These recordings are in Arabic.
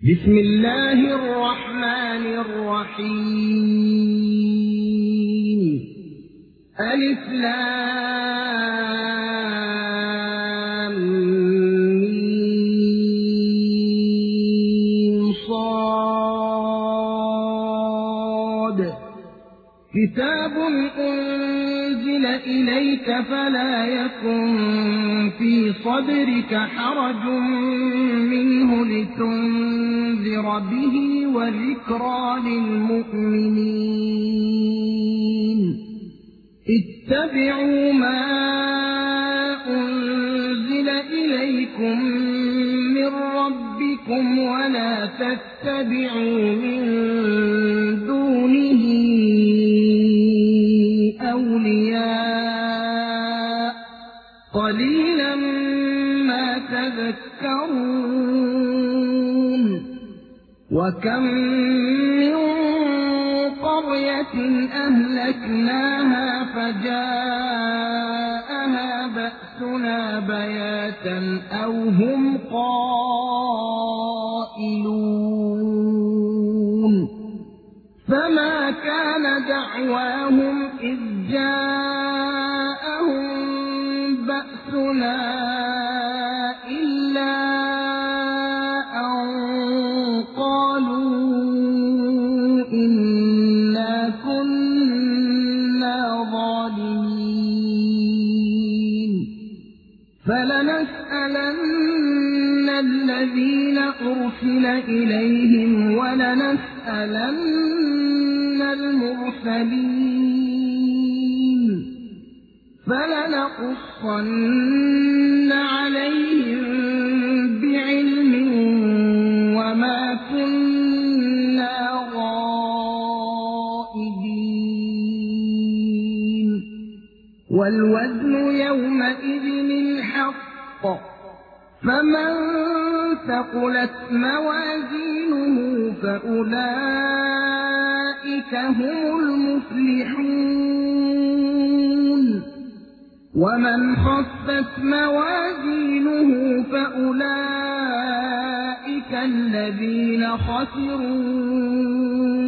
بسم الله الرحمن الرحيم. ألف لام ميم صاد. كتاب أنزل إليك فلا يكن في صدرك حرج منه لتنذر به وذكرى للمؤمنين. اتبعوا ما أنزل إليكم من ربكم ولا تتبعوا من دونه أولياء قليلا ما تذكرون. وكم من قرية أهلكناها فجاءها بأسنا بياتا أو هم قائلون. فما كان دعواهم إذ جاءهم بأسنا إلا أن قالوا إنا كنا ظالمين. فلنسألن الذين أرسل إليهم ولنسألن المرسلين. فلنقصن عليهم بعلم وما كنا غائبين. والوزن يومئذ الحق، فمن ثقلت موازينه فأولئك هم المفلحون. ومن خفت موازينه فأولئك الذين خسروا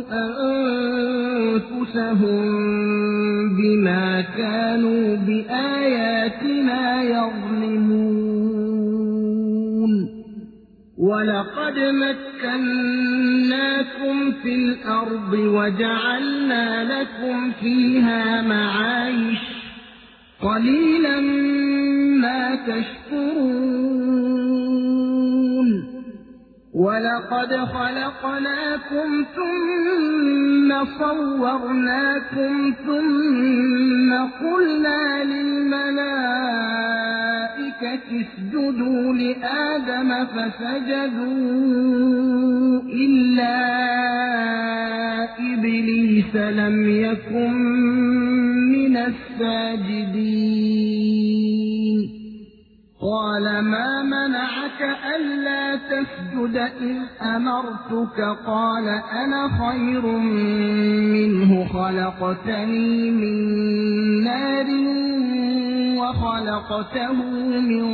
أنفسهم بما كانوا بآياتنا يظلمون. ولقد مكناكم في الأرض وجعلنا لكم فيها معايش قليلا ما تشكرون. ولقد خلقناكم ثم صورناكم ثم قلنا للملائكة اسجدوا لآدم فسجدوا إلا إبليس لم يكن من الساجدين. قال ما منعك ألا تسجد إذ أمرتك؟ قال أنا خير منه خلقتني من نار وخلقته من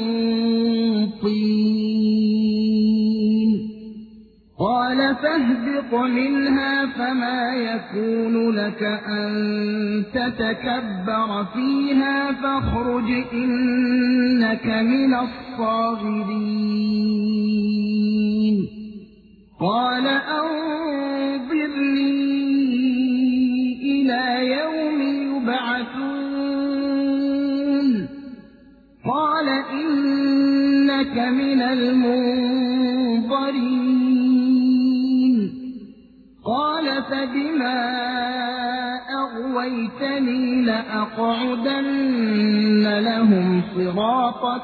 طين. قال فاهبط منها فما يكون لك أن تتكبر فيها فاخرج إنك من الصاغرين. قال أنظرني إلى يوم يبعثون. قال إنك من المنظرين. قال فبما أغويتني لأقعدن لهم صراطك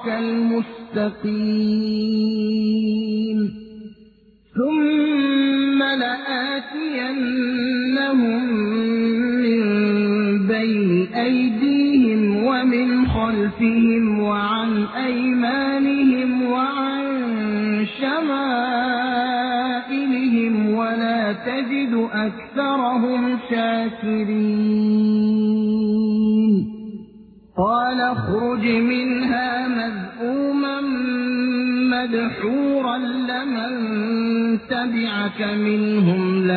المستقيم ثم لآتينهم من بين أيديهم ومن خلفهم وعن أيمانهم وعن شمائلهم ولا تجد أكثرهم شاكرين. قال اخرج منها مذءوما مدحورا لمن تبعك منهم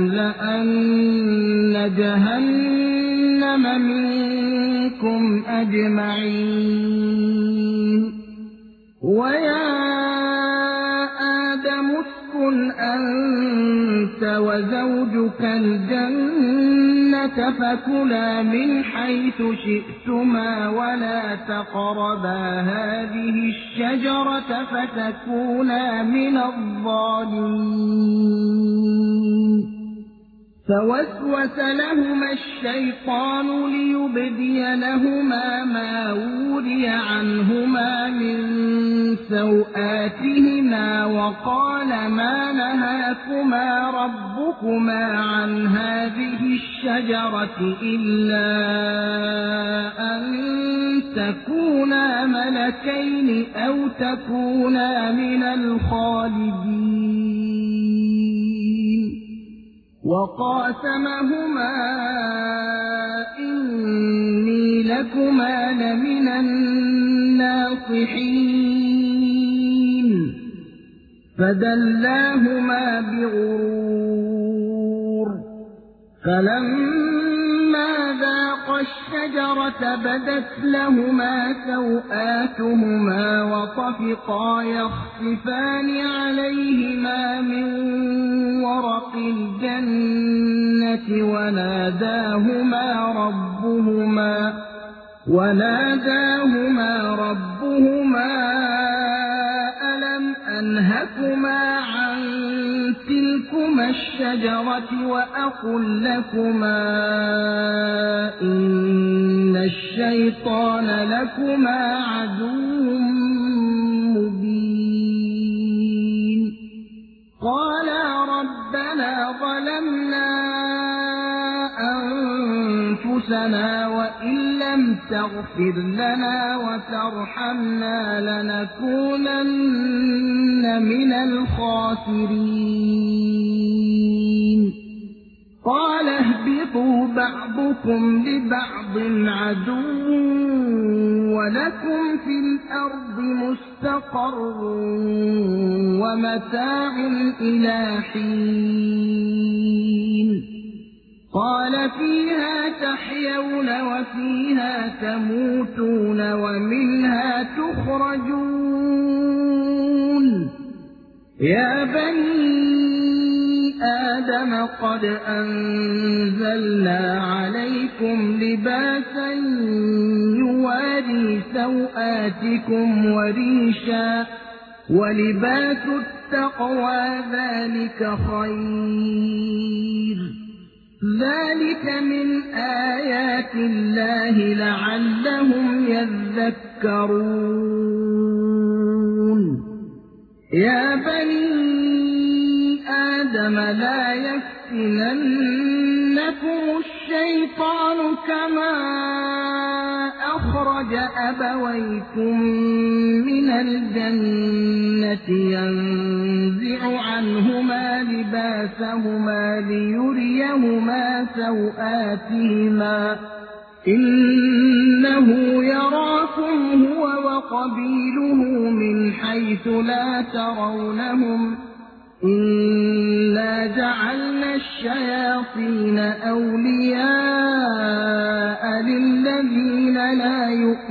لأملأن جهنم منكم أجمعين ويا آدم اسكن أنت وزوجك الجنة فكلا من حيث شئتما ولا تقربا هذه الشجرة فتكونا من الظالمين فوسوس لهما الشيطان ليبدي لهما ما وري عنهما من سوآتهما وقال ما نهاكما ربكما عن هذه الشجرة إلا أن تكونا ملكين أو تكونا من الخالدين وقاسمهما إني لكما لمن الناصحين فدلاهما بغرور فلما ذاقا الشجرة بدت لهما سوآتهما وطفقا يخصفان عليهما من ورق الجنة وناداهما ربهما ألم أنهكما عن تلكما الشجرة وأقل لكما إن الشيطان لكما عدو مبين قالا ربنا ظلمنا أنفسنا وإن لم تغفر لنا وترحمنا لنكونن من الخاسرين قال اهبطوا بعضكم لبعض عدو ولكم في الأرض مستقر ومتاع إلى حين قال فيها تحيون وفيها تموتون ومنها تخرجون يا بني آدم قد أنزلنا عليكم لباسا يواري سوآتكم وريشا ولباس التقوى ذلك خير ذلك من آيات الله لعلهم يذكرون يا بني آدم لا يفتننكم الشيطان كما أخرج أبويكم من الجنة ينزع عنهما لباسهما ليريهما سوآتهما إنه يراكم هو وقبيله من حيث لا ترونهم إنا جعلنا الشياطين أولياء للذين لا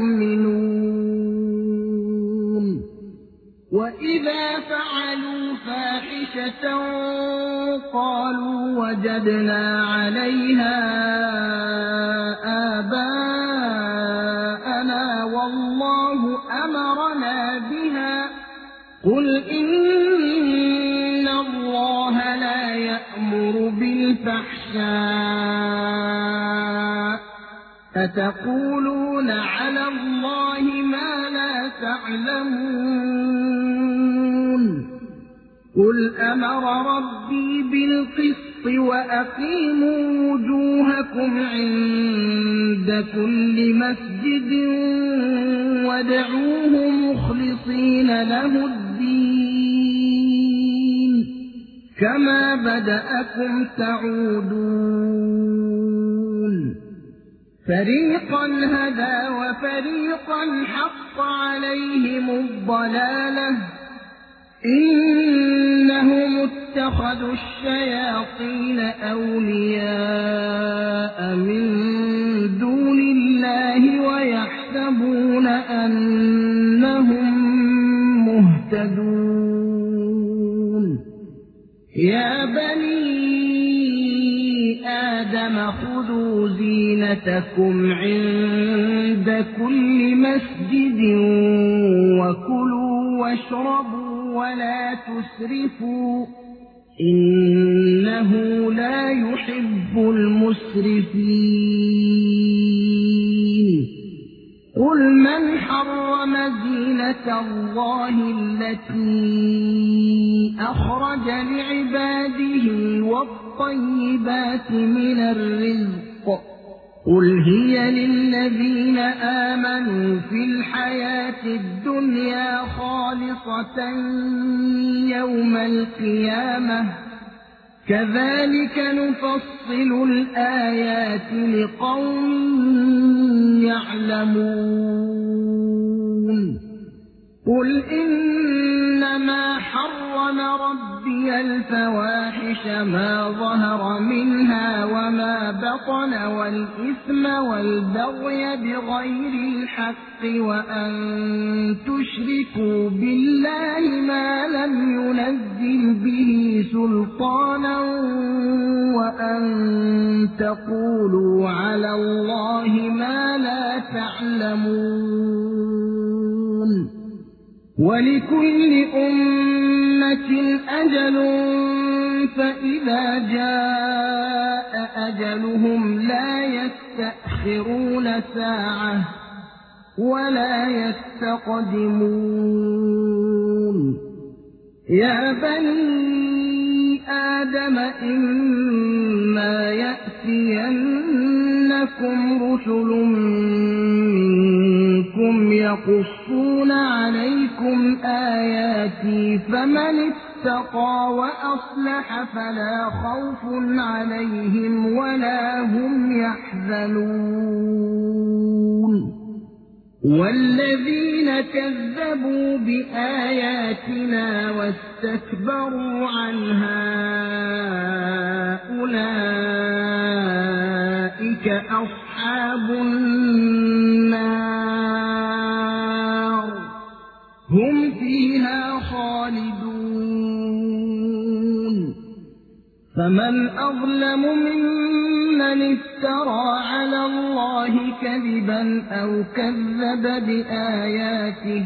يؤمنون وإذا فعلوا فاحشة قالوا وجدنا عليها آباءنا والله أمرنا بها قل إن الله لا يأمر بالفحشاء أتقولون على الله ما لا تعلمون قل أمر ربي بالقسط وأقيموا وجوهكم عند كل مسجد وادعوه مخلصين له الدين كما بدأكم تعودون فريقا هدى وفريقا حق عليهم الضلالة إنهم اتخذوا الشياطين أولياء من دون الله ويحسبون أنهم مهتدون يا بني آدم خذوا زينتكم عند كل مسجد وكلوا واشربوا ولا تسرفوا إنه لا يحب المسرفين قل من حرم زينة الله التي أخرج لعباده والطيبات من الرزق قل هي للذين آمنوا في الحياة الدنيا خالصة يوم القيامة كذلك نفصل الآيات لقوم يعلمون قل إنما حرم ربي الفواحش ما ظهر منها وما بطن والإثم والبغي بغير الحق وأن تشركوا بالله ما لم ينزل به سلطانا وأن تقولوا على الله ما لا تعلمون ولكل أمة أجل فإذا جاء أجلهم لا يستأخرون ساعة ولا يستقدمون يا بني آدم إما يأتينكم رسل منكم يقصون عليكم آياتي فمن اتقى وأصلح فلا خوف عليهم ولا هم يحزنون والذين كذبوا بآياتنا واستكبروا عنها أولئك أصحاب النار هم فيها خالدون فمن أظلم ممن افترى على الله كذبا أو كذب بآياته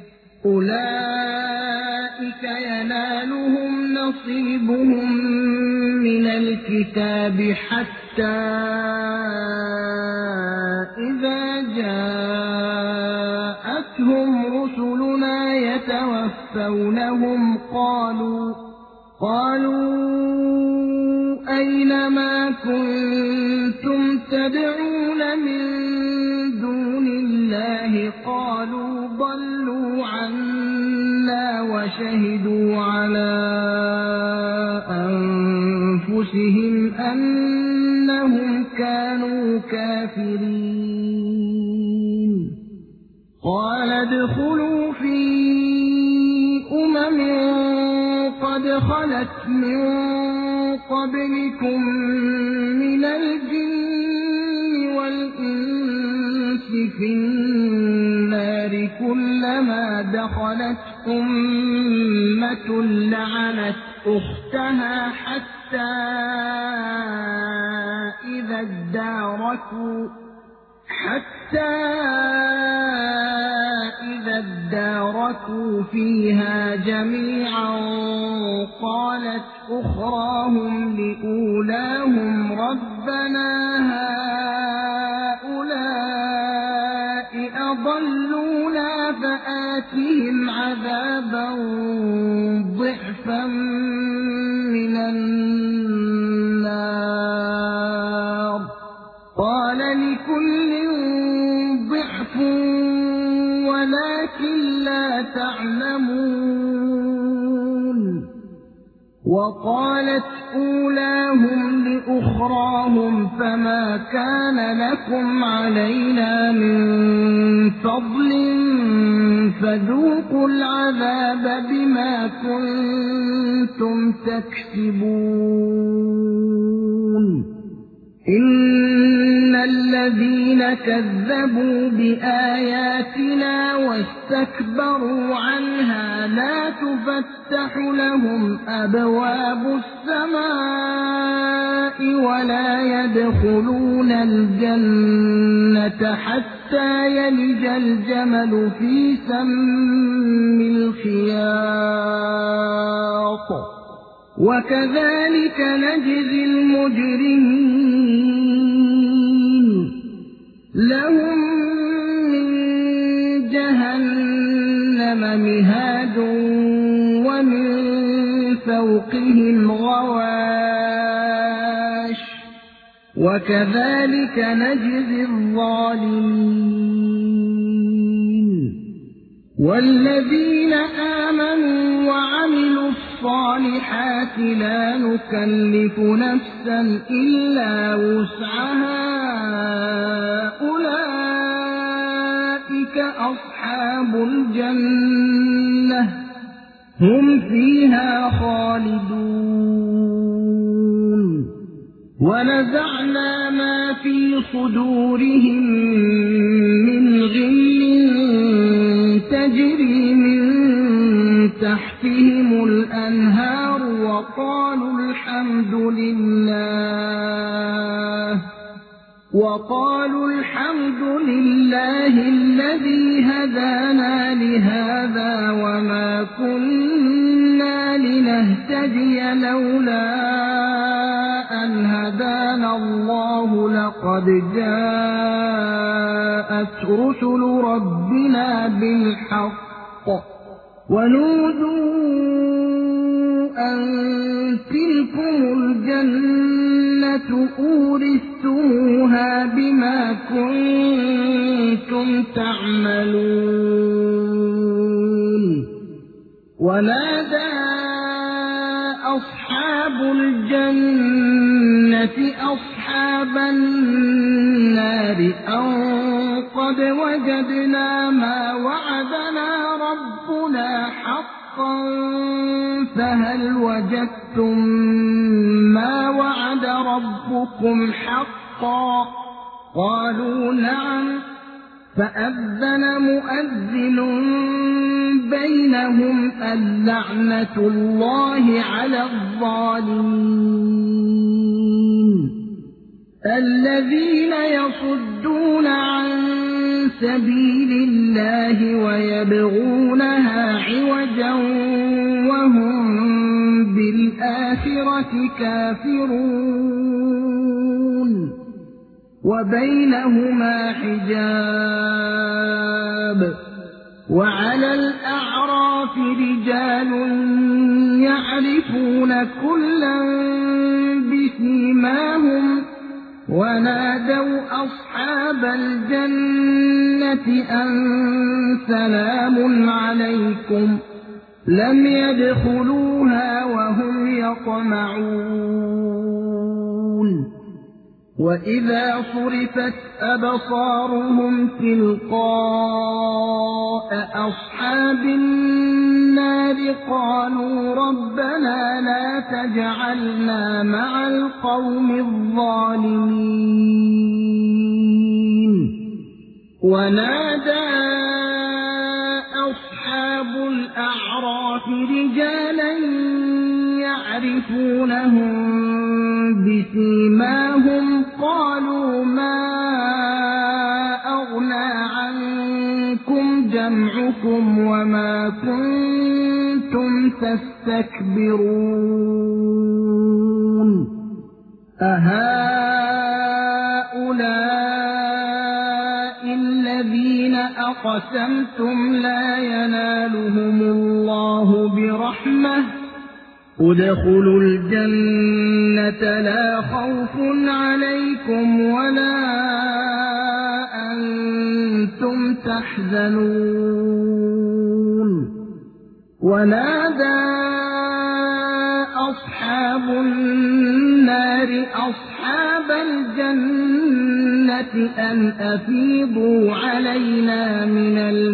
أولئك ينالهم نصيبهم من الكتاب حتى إذا جاءتهم رسلنا يتوفونهم قالوا أين ما كنتم تدعون من دون الله قالوا ضلوا عنا وشهدوا على أنفسهم أنهم كانوا كافرين قال ادخلوا في قد خلت من قبلكم من الجن والإنس في النار كلما دخلت أمة لعنت أختها حتى إذا اداركوا فيها جميعا قالت أخراهم لأولاهم ربنا هؤلاء أضلونا فآتهم عذابا ضعفا من النار قال لكل ضعف ولكن لا تعلمون وقالت أولاهم لأخراهم فما كان لكم علينا من فضل فذوقوا العذاب بما كنتم تكسبون إن الذين كذبوا بآياتنا واستكبروا عنها لا تفتح لهم أبواب السماء ولا يدخلون الجنة حتى يلج الجمل في سم الخياط وكذلك نجزي المجرمين لهم من جهنم مهاد ومن فوقهم غواش وكذلك نجزي الظالمين والذين آمنوا وعملوا الصالحات لا نكلف نفسا إلا وسعها أولئك أصحاب الجنة هم فيها خالدون ونزعنا ما في صدورهم من غل تجري من تحتهم الأنهار وقالوا الحمد لله الذي هدانا لهذا وما كنا لنهتدي لولا أن هدانا الله لقد جاءت رسل ربنا بالحق ونودوا أن تلكم الجنة أورثتموها بما كنتم تعملون ونادى أصحاب الجنة أصحاب النار أن قد وجدنا ما وعدنا ربنا حقا فهل وجدتم ما وعد ربكم حقا قالوا نعم فأذن مؤذن بينهم اللعنة الله على الظالمين الذين يصدون عن سبيل الله ويبغونها عوجا وهم بالآخرة كافرون وبينهما حجاب وعلى الأعراف رجال يعرفون كلا بسيماهم ونادوا أصحاب الجنة أن سلام عليكم لم يدخلوها وهم يطمعون وإذا صرفت أبصارهم تلقاء أصحاب النار قالوا ربنا لا تجعلنا مع القوم الظالمين ونادى أصحاب الأعراف رجالا يعرفونهم بسيماهم قالوا ما أغنى عنكم جمعكم وما كنتم تستكبرون أهؤلاء الذين أقسمتم لا ينالهم الله برحمة ادخلوا الجنة لا خوف عليكم ولا أنتم تحزنون ونادى أصحاب النار أصحاب الجنة أن أفيضوا علينا من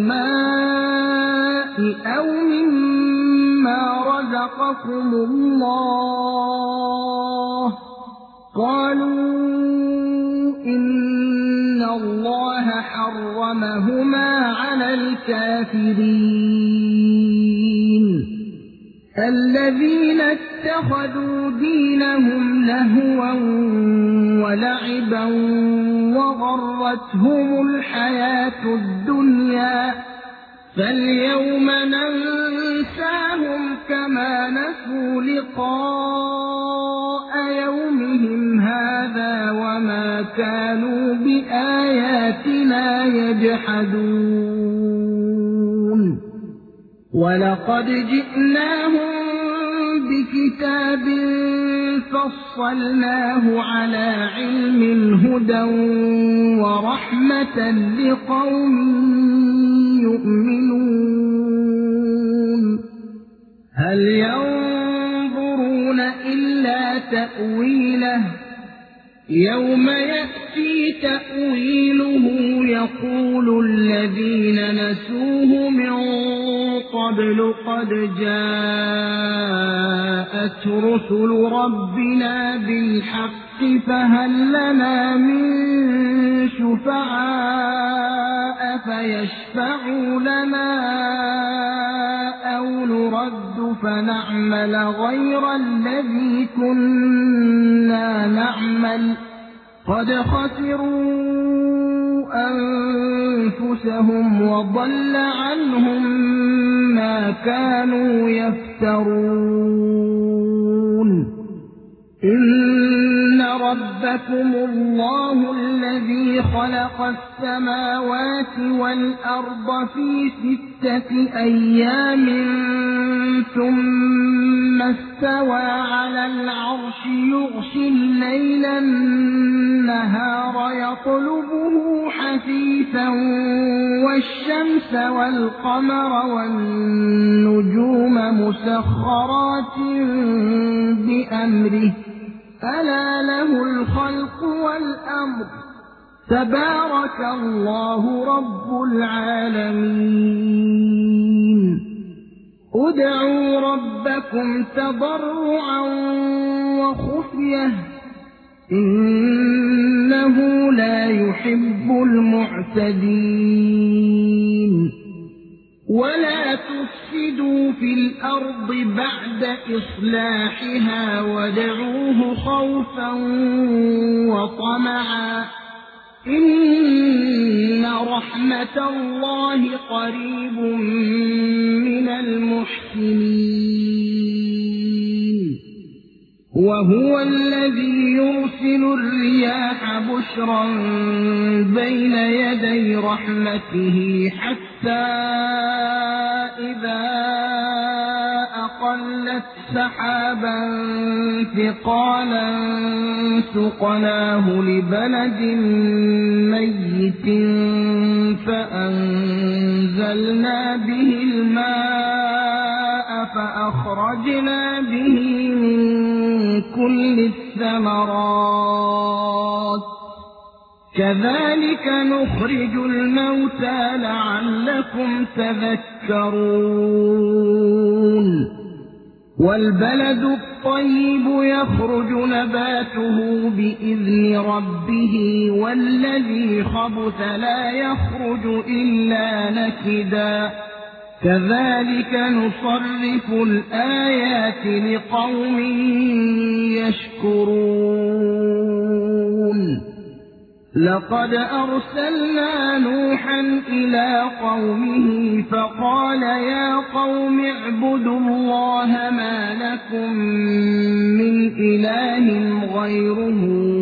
الماء أو مما رزقكم الله قالوا إن الله حرمهما على الكافرين الذين اتخذوا دينهم لهوا ولعبا وغرتهم الحياة الدنيا فاليوم ننساهم كما نسوا لقاء يومهم هذا وما كانوا بآياتنا يجحدون ولقد جئناهم بكتاب فصلناه على علم هدى ورحمة لقوم يؤمنون هل ينظرون إلا تأويله يوم يأتي تأويله يقول الذين نسوه من قبل قد جاءت رسل ربنا بالحق فهل لنا من شفعاء فيشفعوا لنا أو نرد فنعمل غير الذي كنا نعمل قد خسروا أنفسهم وضل عنهم ما كانوا يفترون إن ربكم الله الذي خلق السماوات والأرض في 6 أيام ثم استوى على العرش يغشي الليل النهار يطلبه حثيثا والشمس والقمر والنجوم مسخرات بأمره ألا له الخلق والأمر تبارك الله رب العالمين ادعوا ربكم تضرعا وخفية إنه لا يحب المعتدين ولا تفسدوا في الأرض بعد إصلاحها وادعوه خوفا وطمعا إن رحمة الله قريب من المحسنين وهو الذي يرسل الرياح بشرا بين يدي رحمته حتى إذا أقلت سحابا ثقالا سقناه لبلد ميت فأنزلنا به الماء فأخرجنا به من كل الثمرات كذلك نخرج الموتى لعلكم تذكرون والبلد الطيب يخرج نباته بإذن ربه والذي خبث لا يخرج إلا نكدا كذلك نصرف الآيات لقوم يشكرون لقد أرسلنا نوحا إلى قومه فقال يا قوم اعبدوا الله ما لكم من إله غيره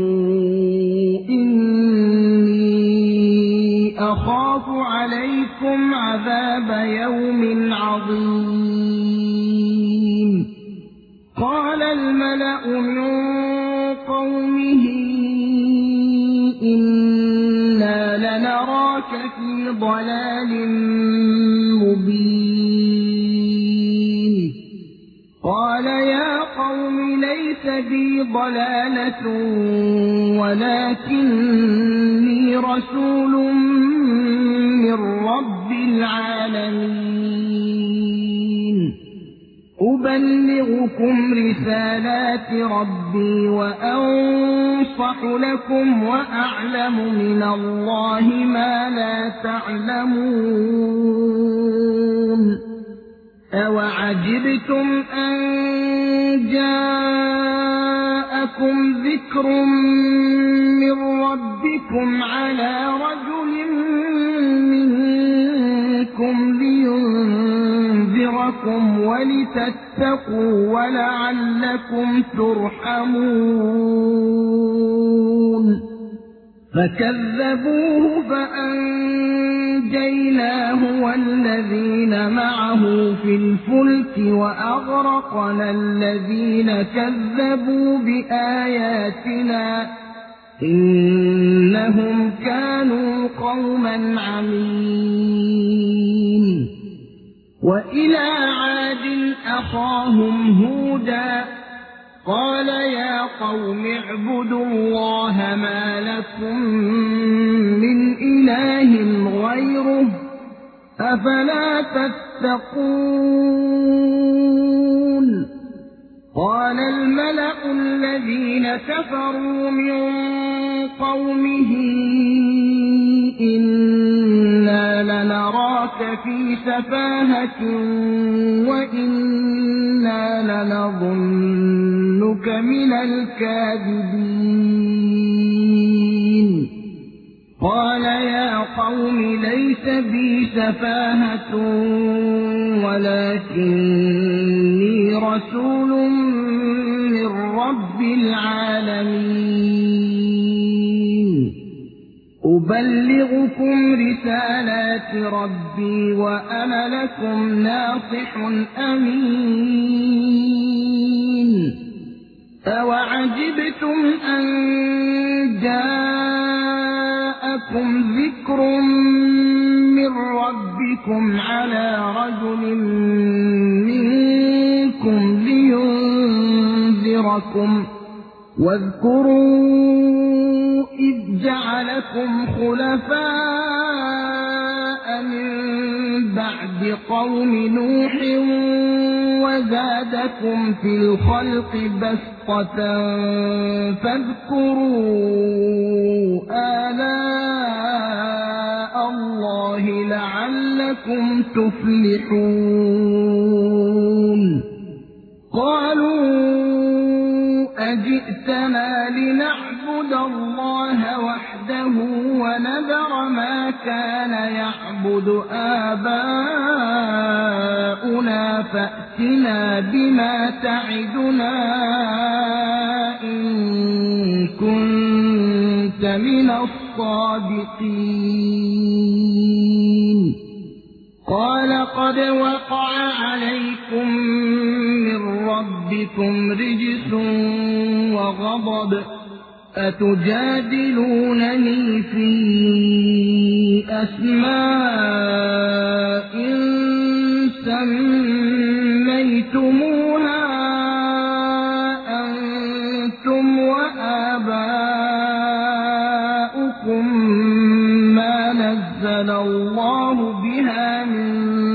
إني أخاف عليكم عذاب يوم عظيم قال الملأ من قومه إنا لنراك في ضلال مبين قال يا قوم قوم ليس بي ضلالة ولكني رسول من رب العالمين أبلغكم رسالات ربي وأنصح لكم وأعلم من الله ما لا تعلمون أوعجبتم أن جاءكم ذكر من ربكم على رجل منكم لينذركم ولتتقوا ولعلكم ترحمون فكذبوه فأنجيناه والذين معه في الفلك وأغرقنا الذين كذبوا بآياتنا إنهم كانوا قوما عمين وإلى عاد أخاهم هودا قال يا قوم اعبدوا الله ما لكم من إله غيره أفلا تتقون قال الملأ الذين كفروا من قومه إنا لنراك في سفاهة وإنا لنظنك من الكاذبين قال يا قوم ليس بي سفاهة ولكني رسول من رب العالمين أبلغكم رسالات ربي وأنا لكم ناصح أمين أوعجبتم أن جاءكم ذكر من ربكم على رجل منكم لينذركم واذكروا إذ جعلكم خلفاء من بعد قوم نوح وزادكم في الخلق بسطة فاذكروا آلاء الله لعلكم تفلحون قالوا أجئتنا لنعبد الله وحده ونذر ما كان يعبد آباؤنا فأتنا بما تعدنا إن كنت من الصادقين قال قد وقع عليكم من ربكم رجس وغضب أتجادلونني في أسماء سميتموها أنتم وآباؤكم ما نزل الله بها من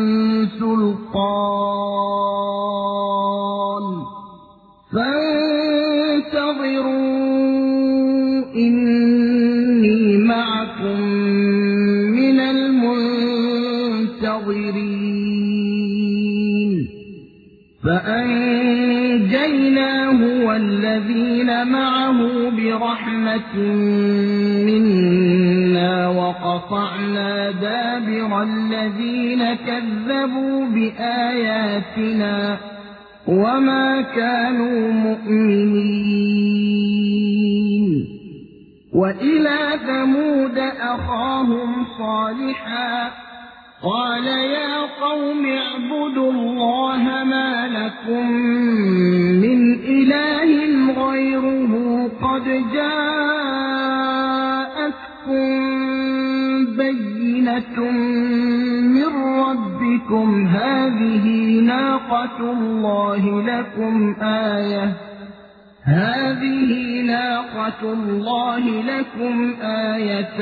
سلطان فانتظروا إني معكم من المنتظرين فأنجيناه والذين معه برحمة منا وقطعنا دابر الذين كذبوا بآياتنا وما كانوا مؤمنين وإلى ثمود أخاهم صالحا قال يا قوم اعبدوا الله ما لكم من إله غيره قد جاءتكم بينة من ربكم ربكم هذه ناقة الله لكم آية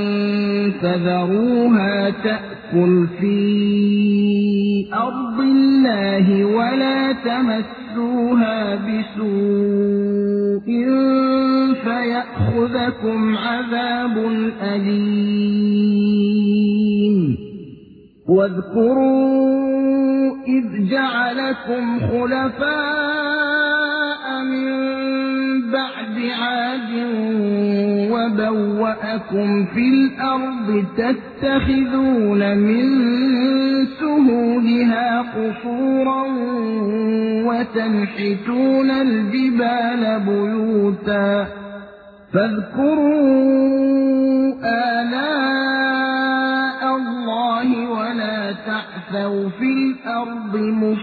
فذروها تأكل في أرض الله ولا تمسوها بسوء فيأخذكم عذاب أليم واذكروا إذ جعلكم خلفاء من بعد عاد وبوأكم في الأرض تتخذون من سهولها قصورا وتنحتون الجبال بيوتا فاذكروا آلاء الله ولا تعثوا في الأرض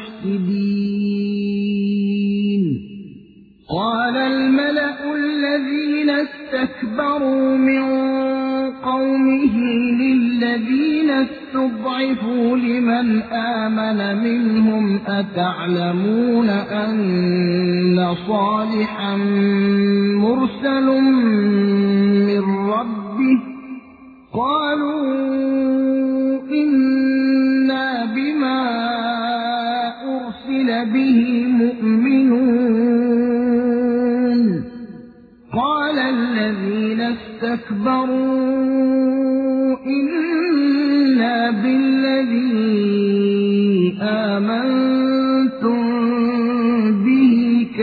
مفسدين قال الملأ الذين استكبروا من قومه للذين استضعفوا لمن آمن منهم أتعلمون أن صالحا مرسل من ربه قالوا إنا بما أرسل به مؤمنون قال الذين استكبروا إنا بالذي آمنتم به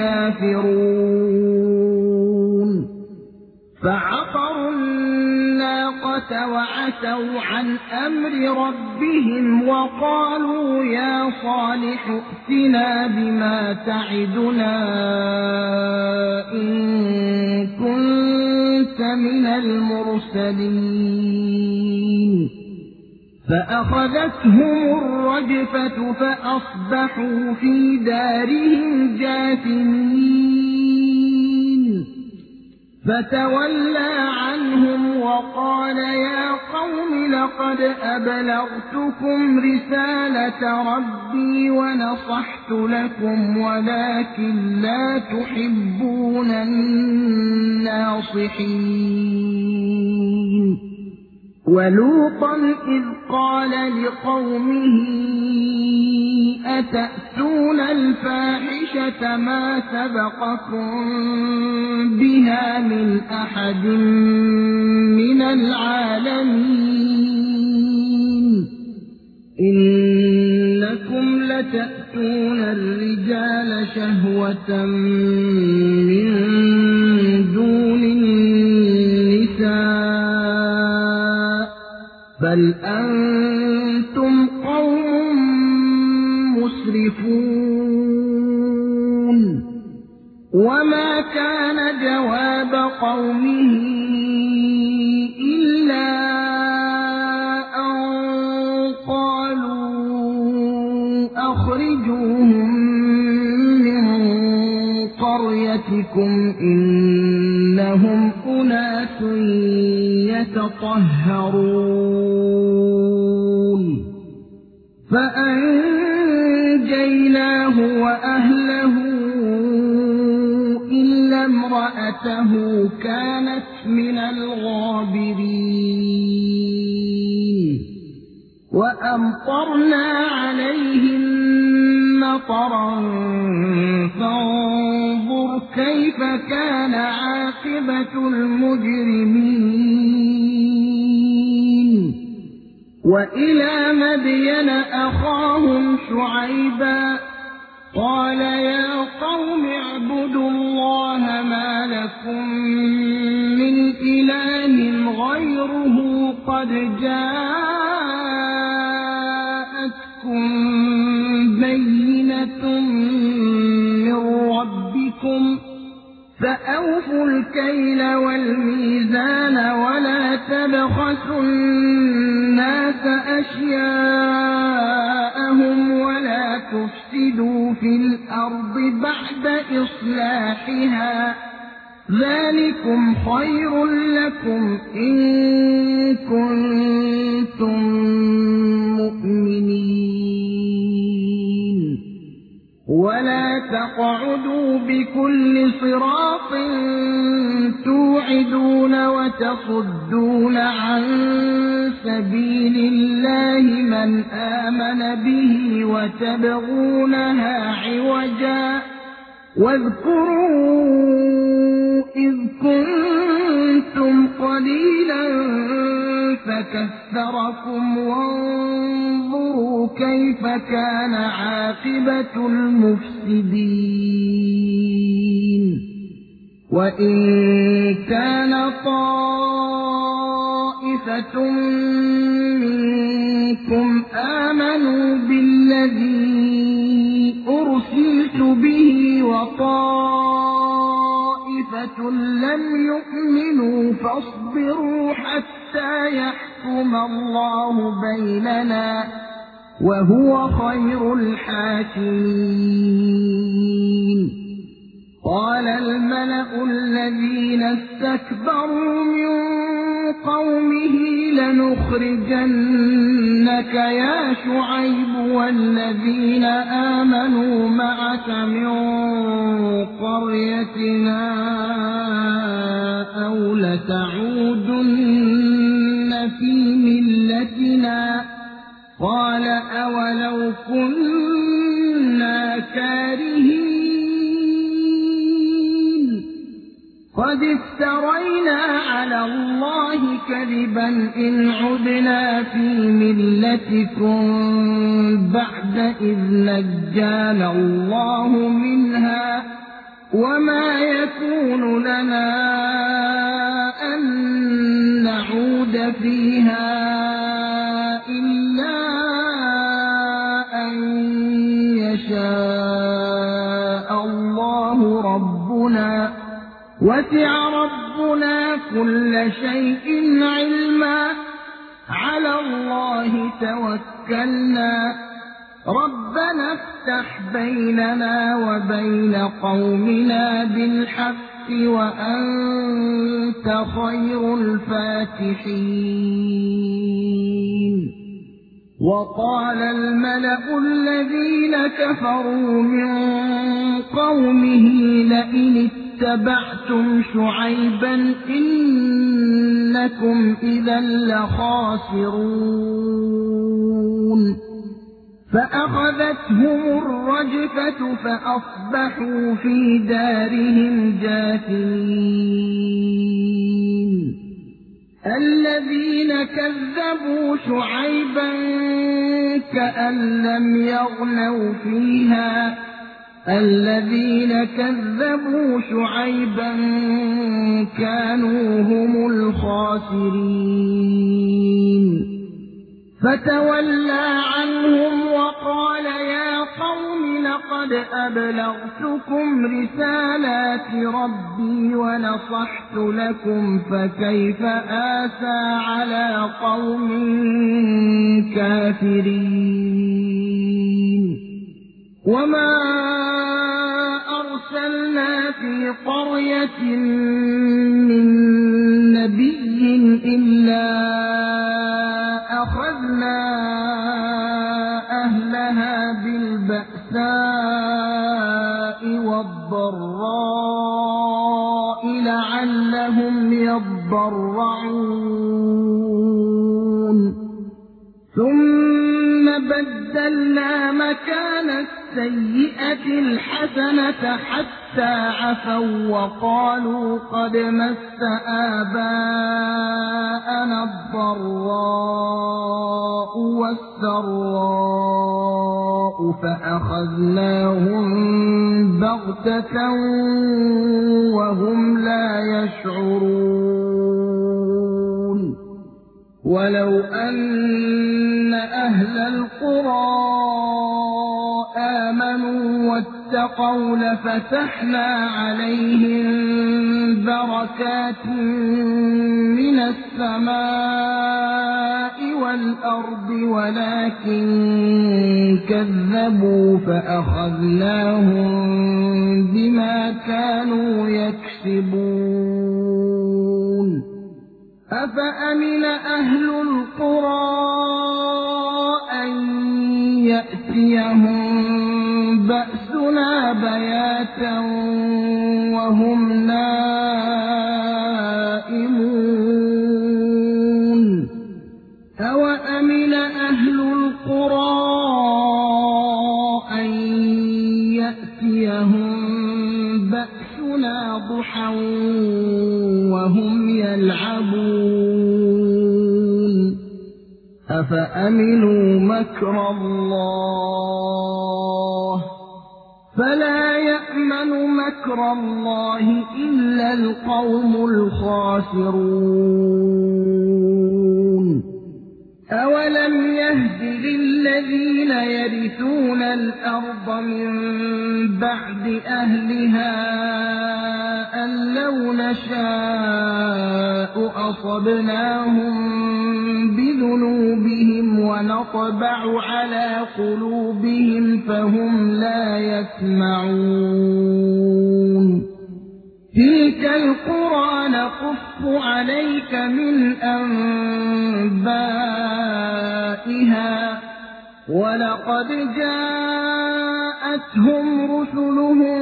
كافرون فعقروا الناقة وعتوا عن أمر ربهم وقالوا يا صالح ائتنا بما تعدنا إن كنت من المرسلين فأخذتهم الرجفة فأصبحوا في دارهم جاثمين فتولى عنهم وقال يا قوم لقد أبلغتكم رسالة ربي ونصحت لكم ولكن لا تحبون الناصحين ولوطا إذ قال لقومه أتأتون الفاحشة ما سبقكم بها من أحد من العالمين إنكم لتأتون الرجال شهوة من دون النساء بل أنتم قوم مسرفون وما كان جواب قومه إلا أن قالوا أخرجوهم من قريتكم إنهم أناس يتطهرون فأنجيناه وأهله إلا امرأته كانت من الغابرين وأمطرنا عليهم مطرا فانظر كيف كان عاقبة المجرمين وإلى مدين أخاهم شعيبا قال يا قوم اعبدوا الله ما لكم من إله غيره قد جاءتكم بينة من ربكم فأوفوا الكيل والميزان ولا تبخسوا الناس أشياءهم ولا تفسدوا في الأرض بعد إصلاحها ذلكم خير لكم إن كنتم مؤمنين ولا تقعدوا بكل صراط توعدون وتصدون عن سبيل الله من آمن به وتبغونها عوجا واذكروا إذ كنتم قليلا فكثركم وانظروا كيف كان عاقبة المفسدين وإن كان طائفة منكم آمنوا بالذي أرسلت به وطائفة لم يؤمنوا فاصبروا حتى يحكم الله بيننا وهو خير الحاكمين قال الملأ الذين استكبروا من قومه لنخرجنك يا شعيب والذين آمنوا معك من قريتنا أو لتعودن في ملتنا قال أولو كنا كارهين قد افترينا على الله كذبا إن عدنا في ملتكم بعد إذ نجانا الله منها وما يكون لنا أن نعود فيها إلا أن يشاء الله ربنا وسع ربنا كل شيء علما على الله توكلنا ربنا افتح بيننا وبين قومنا بالحق وأنت خير الفاتحين وقال الملأ الذين كفروا من قومه لئن اتبعتم شعيبا إنكم إذا لخاسرون فأخذتهم الرجفة فأصبحوا في دارهم جاثمين الذين كذبوا شعيبا كأن لم يغنوا فيها الذين كذبوا شعيبا كانوا هم الخاسرين فتولى عنهم وقال يا قوم لقد أبلغتكم رسالات ربي ونصحت لكم فكيف آسى على قوم كافرين وما أرسلنا في قرية من نبي إلا أخذنا أهلها بالبأساء والضراء لعلهم يضرعون ثم بدلنا مكان السيئة الحسنة حتى عفوا وقالوا قد مس آباءنا الضراء والسراء فأخذناهم بغتة وهم لا يشعرون ولو أن أهل القرى آمنوا واتقوا لفتحنا عليهم بركات من السماء والأرض ولكن كذبوا فأخذناهم بما كانوا يكسبون أفأمن أهل القرى أن يأتيهم بأسنا لنا بياتا وهم نائمون أوأمن أهل القرى أن يأتيهم بأسنا ضحى وهم يلعبون أفأمنوا مكر الله فلا يأمن مكر الله إلا القوم الخاسرون أولم يهد للذين يرثون الأرض من بعد أهلها أن لو نشاء أصبناهم بذنوبهم ونطبع على قلوبهم فهم لا يسمعون تلك القرى نقص عليك من أنبائها ولقد جاءتهم رسلهم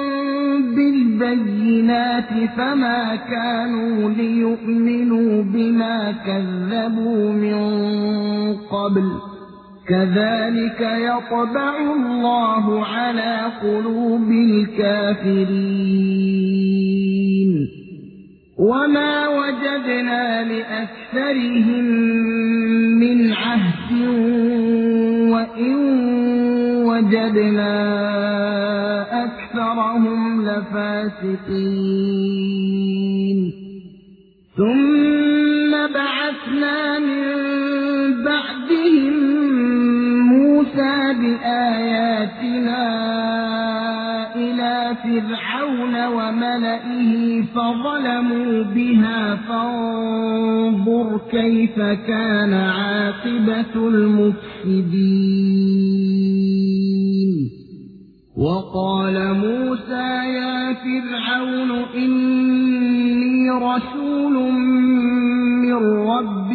بالبينات فما كانوا ليؤمنوا بما كذبوا من قبل كذلك يطبع الله على قلوب الكافرين وما وجدنا لأكثرهم من عهد وإن وجدنا أكثرهم لفاسقين ثم بعثنا من بعدهم موسى بآياتنا إلى فرعون وملئه فظلموا بها فانظر كيف كان عاقبة المفسدين وقال موسى يا فرعون إني رسول من رب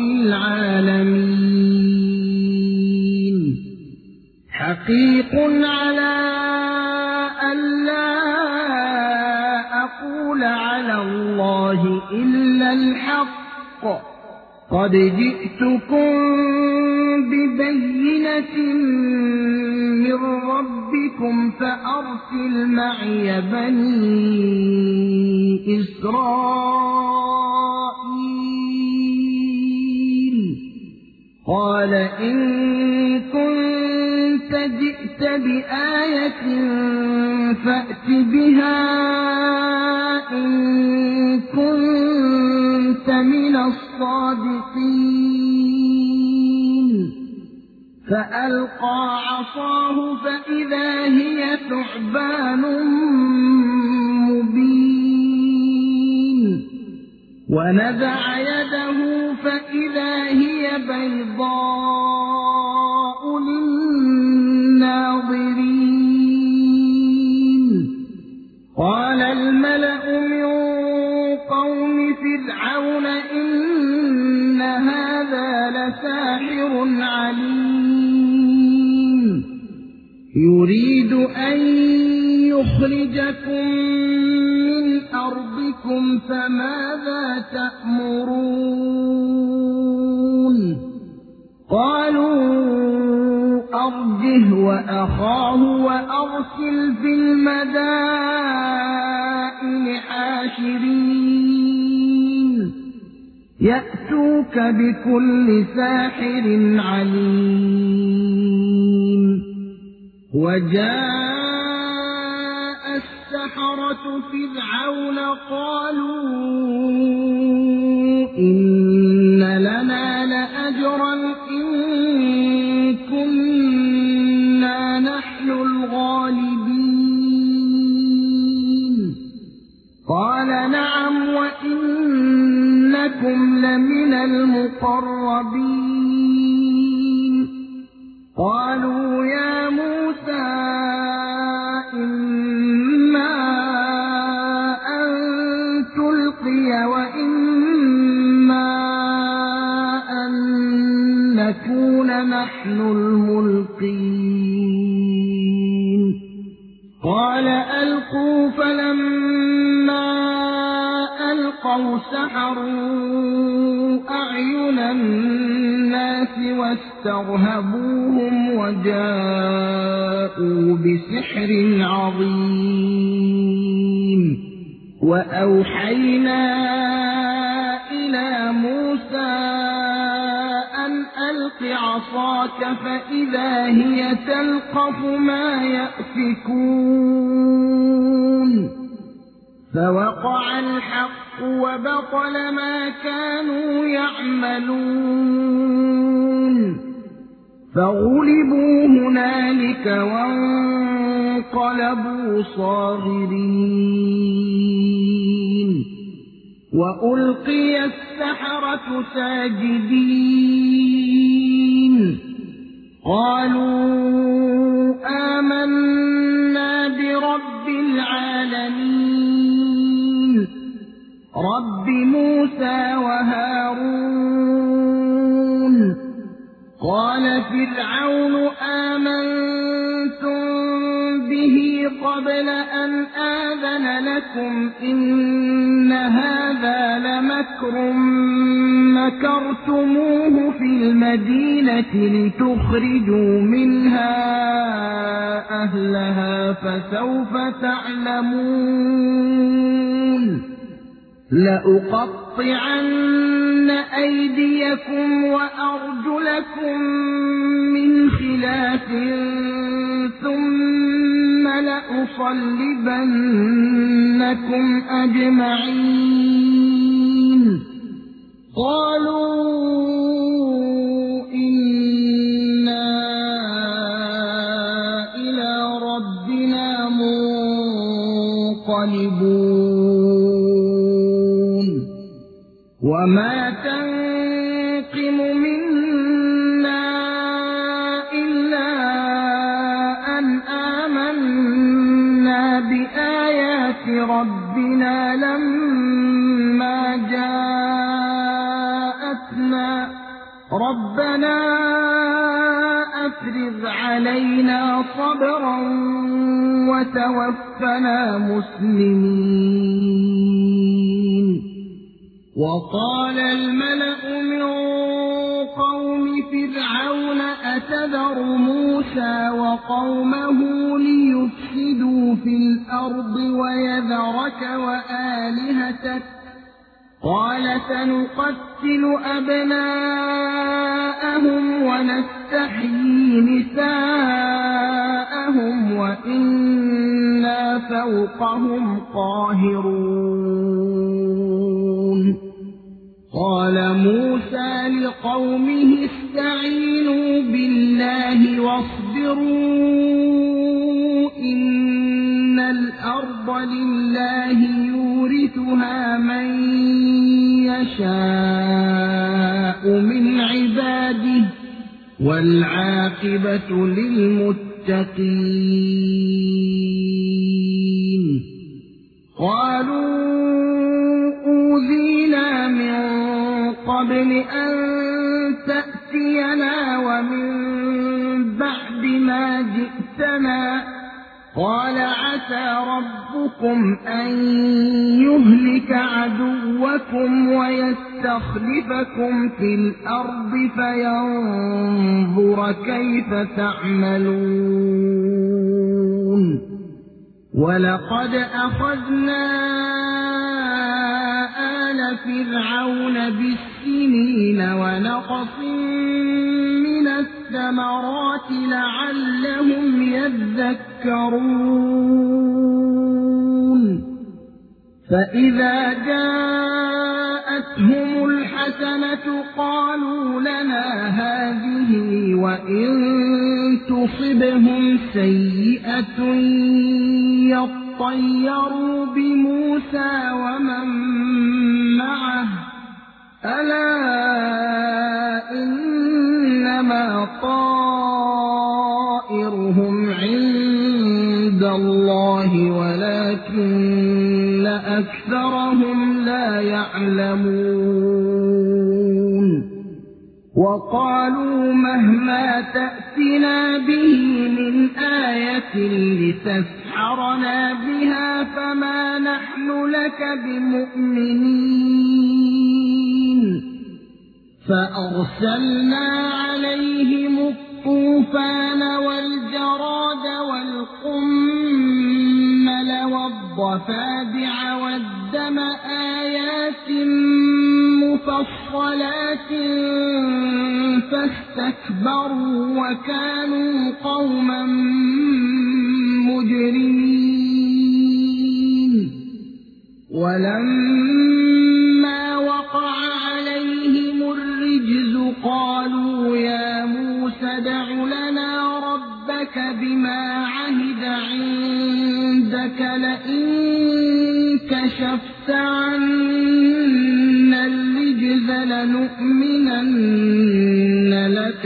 العالمين حقيق على ألا أقول على الله إلا الحق قد جئتكم ببينة من ربكم فأرسل معي بني إسرائيل قال إن كنت جئت بآية فأت بها إن كنت من الصادقين فألقى عصاه فإذا هي ثعبان مبين ونزع يده فإذا هي بيضاء للناظرين قال الملأ من قوم فرعون إن هذا لساحر عليم يريد أن يخرجكم من أرضكم فماذا تأمرون قالوا أرجه وأخاه وأرسل في المدائن حاشرين يأتوك بكل ساحر عليم وجاء السحرة فرعون قالوا إن لنا لأجرا إن كنا نحن الغالبين قال نعم وإنكم لمن المقربين قالوا يا موسى إما أن تلقي وإما أن نكون نحن الملقين ألقوا سحروا أعين الناس واسترهبوهم وجاءوا بسحر عظيم وأوحينا إلى موسى أن ألق عصاك فإذا هي تلقف ما يأفكون فوقع الحق وبطل ما كانوا يعملون فغلبوا هنالك وانقلبوا صاغرين وألقي السحرة ساجدين قالوا آمنا برب العالمين رب موسى وهارون قال فرعون آمنتم به قبل أن آذن لكم إن هذا لمكر مكرتموه في المدينة لتخرجوا منها أهلها فسوف تعلمون لأقطعن أيديكم وأرجلكم من خلاف ثم لأصلبنكم أجمعين قالوا إنا إلى ربنا منقلبون وما تنقم منا إلا أن آمنا بآيات ربنا لما جاءتنا ربنا أفرغ علينا صبرا وتوفنا مسلمين وقال الملأ من قوم فرعون أتذر موسى وقومه ليفسدوا في الأرض ويذرك وآلهتك قال سنقتل أبناءهم ونستحيي نساءهم وإنا فوقهم قاهرون قال موسى لقومه استعينوا بالله واصبروا إن الأرض لله يورثها من يشاء من عباده والعاقبة للمتقين قالوا أوذينا من قبل أن تأتينا ومن بعد ما جئتنا قال عسى ربكم أن يهلك عدوكم ويستخلفكم في الأرض فينظر كيف تعملون ولقد أخذنا آل فرعون بالسنين ونقص من الثمرات لعلهم يذكرون فإذا جاءتهم الحسنة قالوا لنا هذه وإن تصبهم سيئة يطيروا بموسى ومن معه ألا إنما طائرهم عند الله ولكن أكثرهم لا يعلمون وقالوا مهما تأتنا به من آية لتسحرنا سحرنا بها فما نحن لك بمؤمنين فأرسلنا عليهم الطوفان والجراد والقمل والضفادع والدم آيات مفصلات فاستكبروا وكانوا قوما مجرمين ولما وقع عليهم الرجز قالوا يا موسى ادع لنا ربك بما عهد عندك لئن كشفت عنا الرجز لنؤمنن لك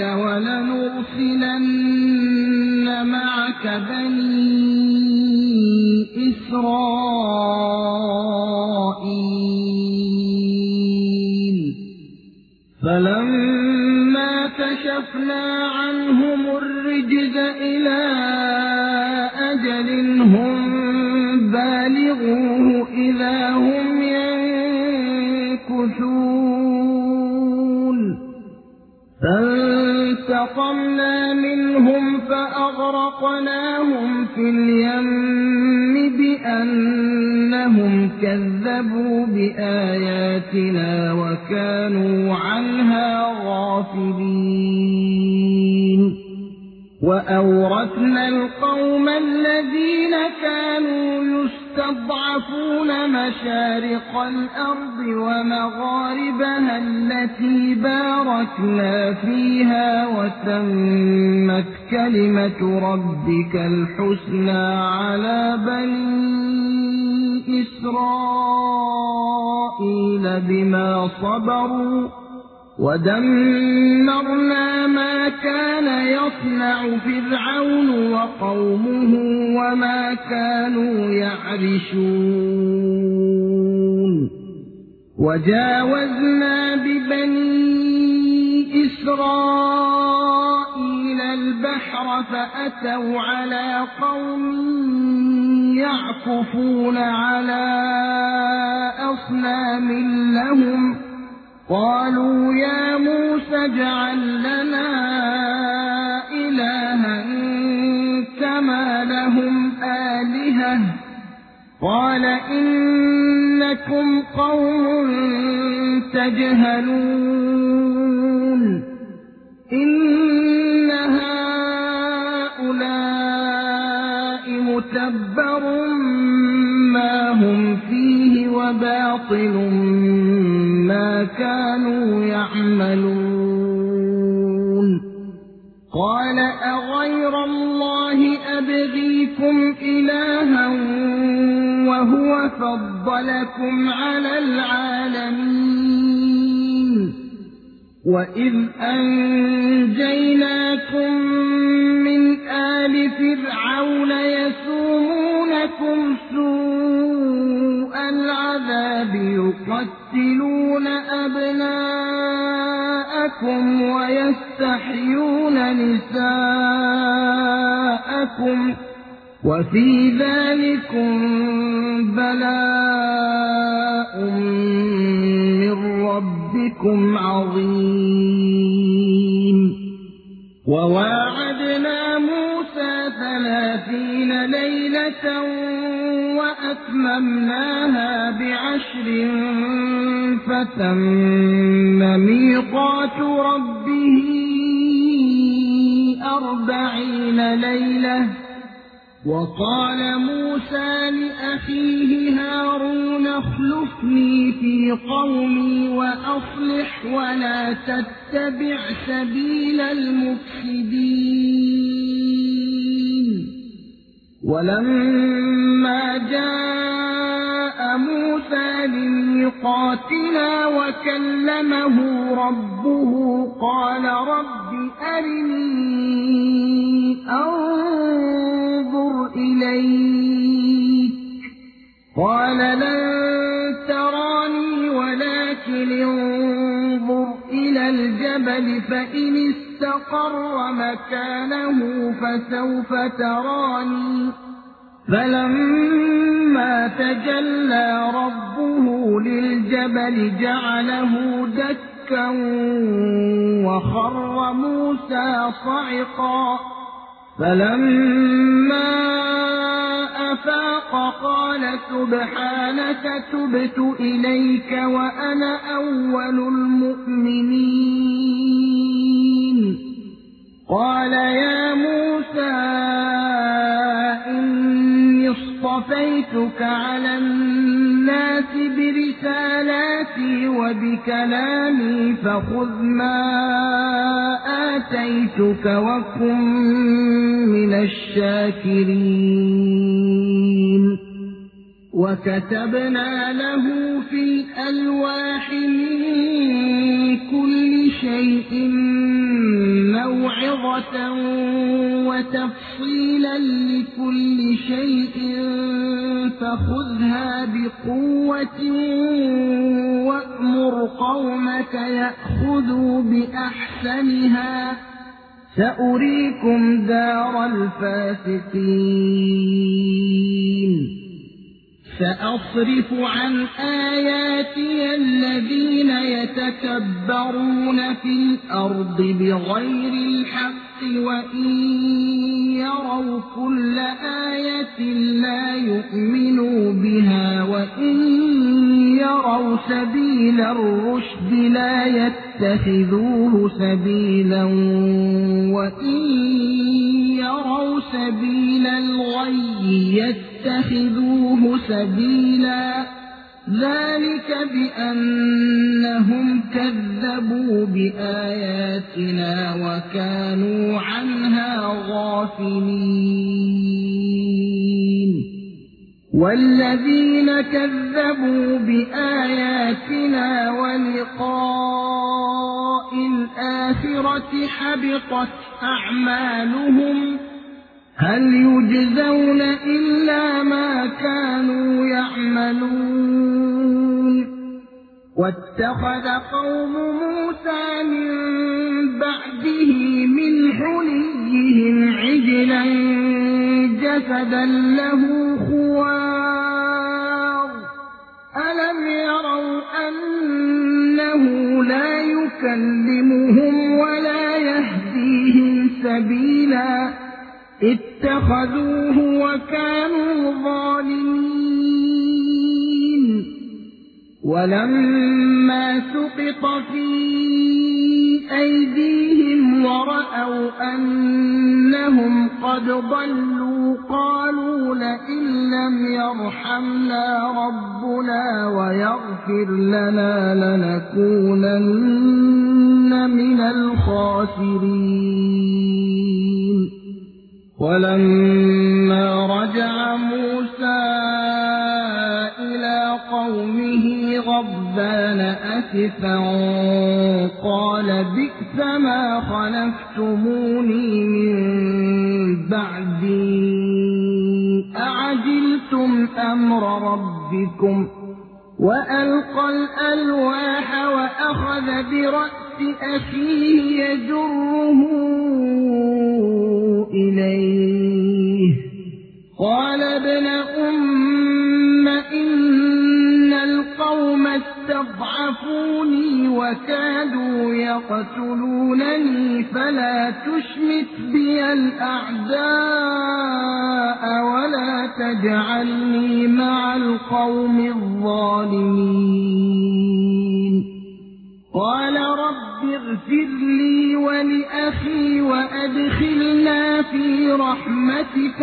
ولنرسلن معك بني إسرائيل فلما كشفنا عنهم الرجز إلى أجل هم بالغوه إذا هم ينكثون فانتقمنا منهم فأغرقناهم في اليم بأنهم كذبوا بآياتنا وكانوا عنها غافلين وأورثنا القوم الذين كانوا يستضعفون مشارق الأرض ومغاربها التي باركنا فيها وتمت كلمة ربك الحسنى على بني إسرائيل بما صبروا ودمرنا ما كان يصنع فرعون وقومه وما كانوا يعرشون وجاوزنا ببني إسرائيل البحر فأتوا على قوم يعكفون على أصنام لهم قالوا يا موسى اجعل لنا إلها كما لهم آلهة قال إنكم قوم تجهلون إن هؤلاء متبر ما هم فيه وباطل ما كانوا يعملون قال أغير الله أبغيكم إلها وهو فضلكم على العالمين وإذ أنجيناكم من آل فرعون يسومونكم سوء العذاب يقتلون أبناءكم ويستحيون نساءكم وفي ذلكم بلاء من ربكم عظيم وواعدنا موسى 30 ليلة وأتممناها ب10 فتم ميقات ربه 40 ليلة وقال موسى لأخيه هارون اخلفني في قومي وأصلح ولا تتبع سبيل المفسدين ولما جاء موسى لميقاتنا وكلمه ربه قال رب أرني أنظر إليك قال لن تراني ولكن انظر إلى الجبل فإن استقر مكانه فسوف تراني فلما تجلى ربه للجبل جعله دكا وخر موسى صعقا فلما أفاق قال سبحانك تبت إليك وأنا أول المؤمنين قال يا موسى إني اصطفيتك على الناس برسالاتي وبكلامي فخذ ما آتيتك وكن من الشاكرين وكتبنا له في الألواح من كل شيء موعظة وتفصيلا لكل شيء فخذها بقوة وأمر قومك يأخذوا بأحسنها سأريكم دار الفاسقين سأصرف عن آياتي الذين يتكبرون في الأرض بغير الحق وإن يروا كل آية لا يؤمنوا بها وإن يروا سبيل الرشد لا يتخذوه سبيلا وإن يروا سبيل الغي يتخذوه سبيلا ذلك بأنهم كذبوا بآياتنا وكانوا عنها غافلين والذين كذبوا بآياتنا ولقاء الآخرة حبطت أعمالهم هل يجزون إلا ما كانوا يعملون واتخذ قوم موسى من بعده من حليهم عجلا جسدا له خوار ألم يروا أنه لا يكلمهم ولا يهديهم سبيلا اتخذوه وكانوا ظالمين ولما سقط في أيديهم ورأوا أنهم قد ضلوا قالوا لئن لم يرحمنا ربنا ويغفر لنا لنكونن من الخاسرين ولما رجع موسى إلى قومه غضبان أسفا قال بئس ما خلفتموني من بعدي أعجلتم أمر ربكم وألقى الألواح وأخذ برأس أخيه يجره إليه قال ابن أم إن القوم استضعفوني وكادوا يقتلونني فلا تشمت بي الأعداء ولا تجعلني مع القوم الظالمين قال رب اغفر لي ولأخي وأدخلنا في رحمتك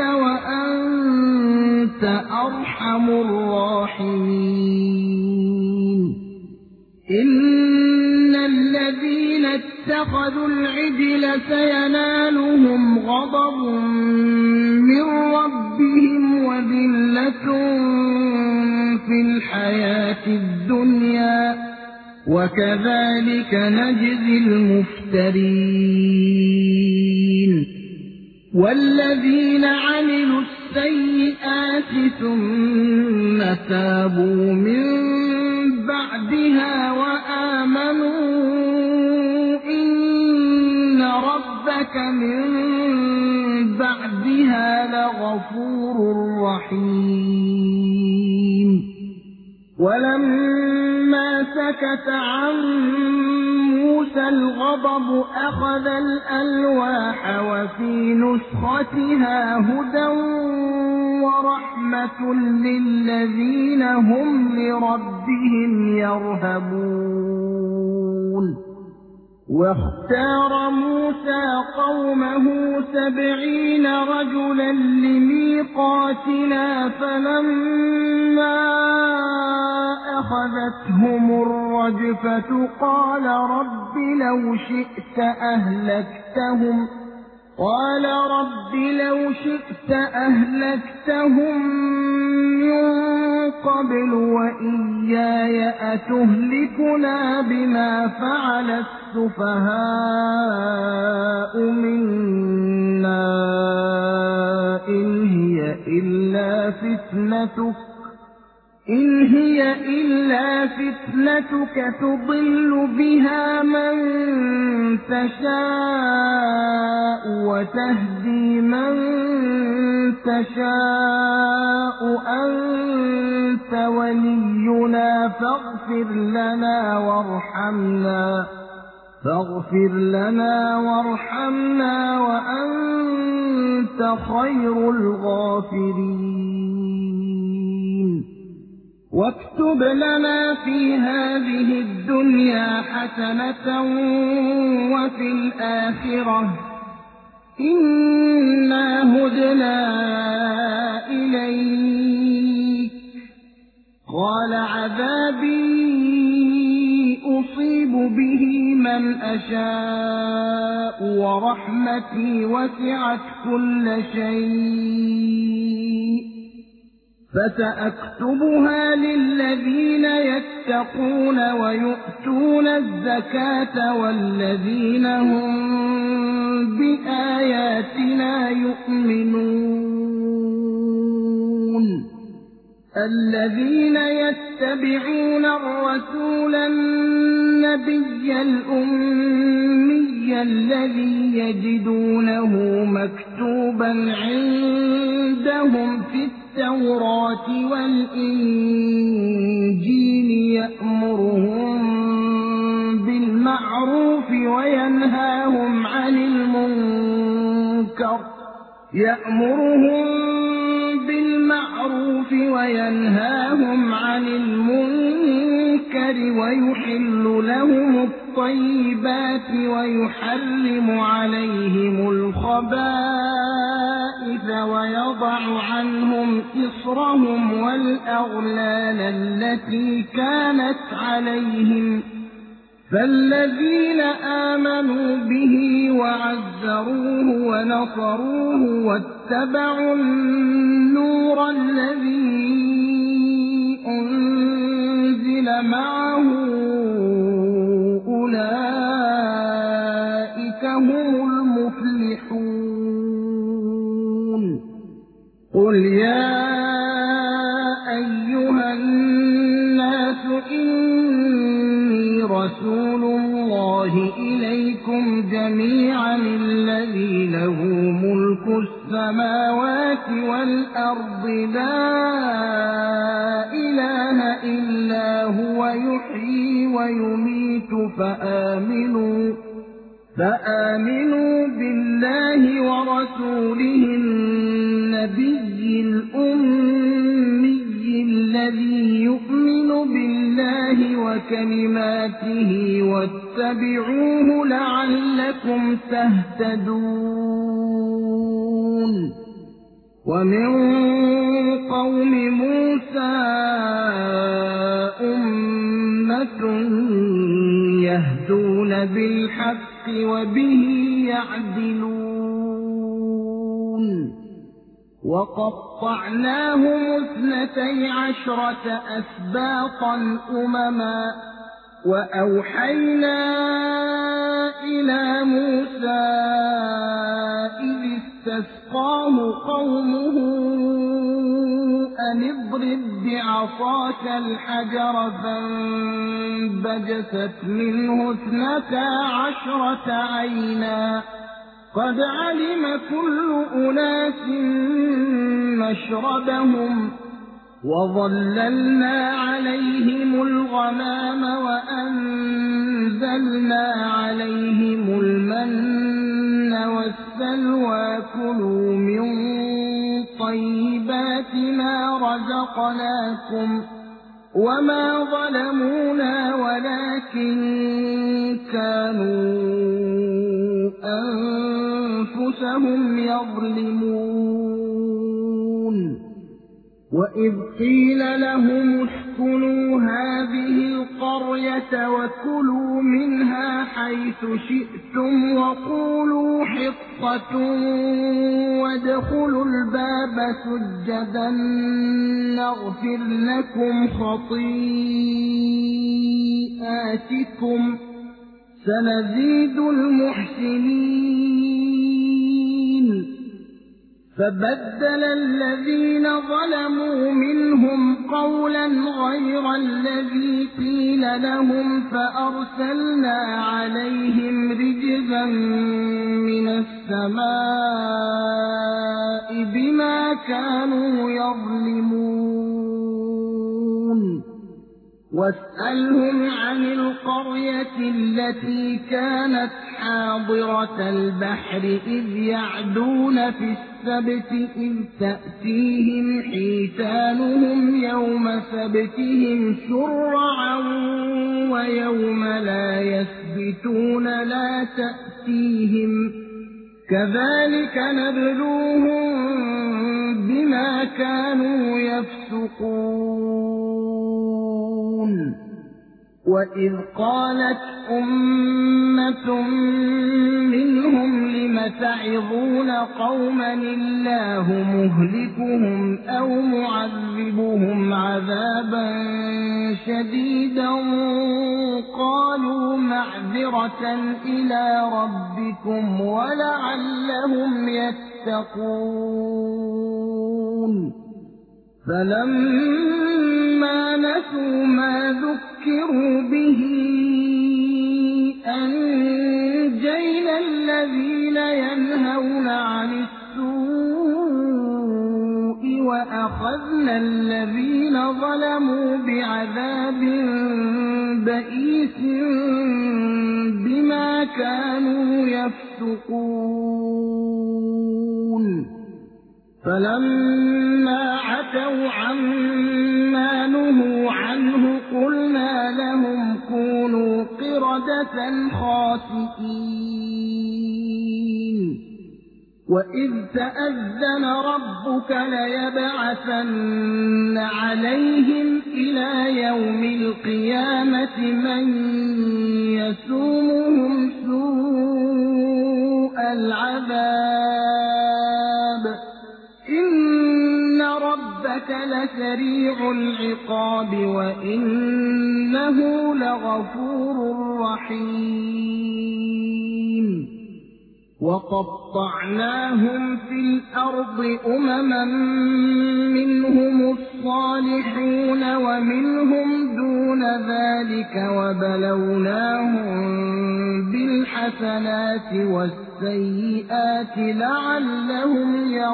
وأنت أرحم الراحمين إن الذين اتخذوا العجل سينالهم غضب من ربهم وذلة في الحياة الدنيا وكذلك نجزي المفترين والذين عملوا السيئات ثم تابوا من بعدها وآمنوا إن ربك من بعدها بها لغفور رحيم. ولما سكت عن موسى الغضب أخذ الألواح وفي نسختها هدى ورحمة للذين هم لربهم يرهبون. واختار موسى قومه 70 رجلا لميقاتنا فلما أخذتهم الرجفة قال رب لو شئت أهلكتهم من قبل وإياي أتهلكنا بما فعل السفهاء منا إن هي إلا فتنتك تضل بها من تشاء وتهدي من تشاء أنت ولينا فاغفر لنا وارحمنا وأنت خير الغافرين. واكتب لنا في هذه الدنيا حسنة وفي الآخرة إنا هدنا إليك. قال عذابي أصيب به من أشاء ورحمتي وسعت كل شيء فسأكتبها للذين يتقون ويؤتون الزكاة والذين هم بآياتنا يؤمنون. الذين يتبعون الرسول النبي الأمي الذي يجدونه مكتوبا عندهم في التوراة والإنجيل يأمرهم بالمعروف وينهاهم عن المنكر ويحل لهم الطيبات ويحرم عليهم الخبائث ويضع عنهم إصرهم والأغلال التي كانت عليهم. فالذين آمنوا به وعزروه ونصروه واتبعوا النور الذي أنزل معه أولئك هم المفلحون. قل يا أيها الناس إني رسول الله إليكم جميعا الذي له ملك السماوات والأرض لا إله إلا هو يحيي ويميت فآمنوا بالله ورسوله النبي الأمي الذي يؤمن بالله وكلماته واتبعوه لعلكم تهتدون. ومن قوم موسى أمة يهدون بالحق وبه يعدلون. وقطعناهم 12 أسباطا أمما وأوحينا إلى موسى إذ استسقاه قومه أن اضرب بعصاك الحجر فانبجست منه 12 عينا قد علم كل أناس مشربهم وظللنا عليهم الغمام وأنزلنا عليهم المن والسلوى كلوا من طيبات ما رزقناكم وما ظلمونا ولكن كانوا أنفسهم يظلمون وإذ قيل لهم اسكنوا هذه القرية وكلوا منها حيث شئتم وقولوا حطة وادخلوا الباب سجدا نغفر لكم خطيئاتكم سنزيد المحسنين فبدل الذين ظلموا منهم قولا غير الذي قيل لهم فأرسلنا عليهم رجزا من السماء بما كانوا يظلمون واسألهم عن القرية التي كانت حاضرة البحر إذ يعدون في السبت إذ تأتيهم حيتانهم يوم سبتهم شرعا ويوم لا يسبتون لا تأتيهم كذلك نبلوهم بما كانوا يفسقون وإذ قالت أمة منهم لم تعظون قوما الله مهلكهم أو معذبهم عذابا شديدا قالوا معذرة إلى ربكم ولعلهم يتقون فلما نسوا ما ذكروا به أنجينا الذين ينهون عن السوء وأخذنا الذين ظلموا بعذاب بئيس بما كانوا يفسقون فلما عتوا عما نهوا عنه قلنا لهم كونوا قردة خاسئين وإذ تأذن ربك ليبعثن عليهم إلى يوم القيامة من يسومهم سوء العذاب إن ربك لسريع العقاب وإنه لغفور رحيم وقطعناهم في الأرض أمما منهم الصالحون ومنهم دون ذلك وبلوناهم بالحسنات والسيئات لعلهم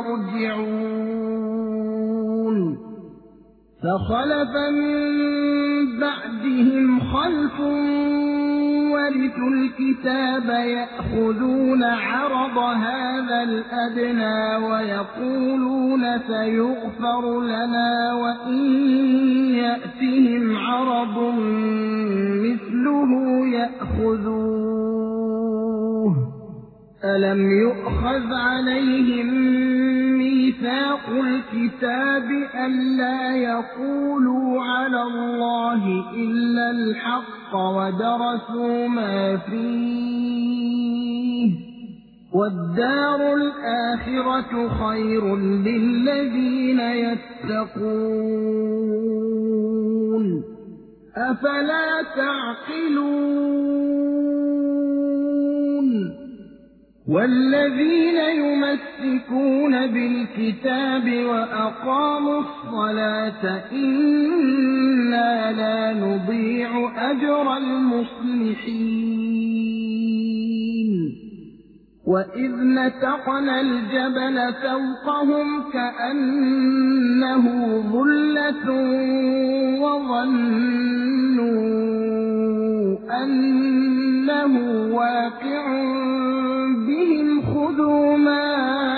يرجعون فخلف من بعدهم خلف ورثوا الكتاب يأخذون عرض هذا الأدنى ويقولون سيغفر لنا وإن يأتهم عرض مثله يأخذوه ألم يؤخذ عليهم ميثاق الكتاب ألا يقولوا على الله إلا الحق ودرسوا ما فيه والدار الآخرة خير للذين يتقون أفلا تعقلون والذين يمسكون بالكتاب وأقاموا الصلاة إنا لا نضيع أجر المصلحين وَإِذْ نَتَقْنَا الْجَبَلَ فَوْقَهُمْ كَأَنَّهُ ظُلَّةٌ وَظَنُّوا أَنَّهُ واقع بِهِمْ خُذُوا مَا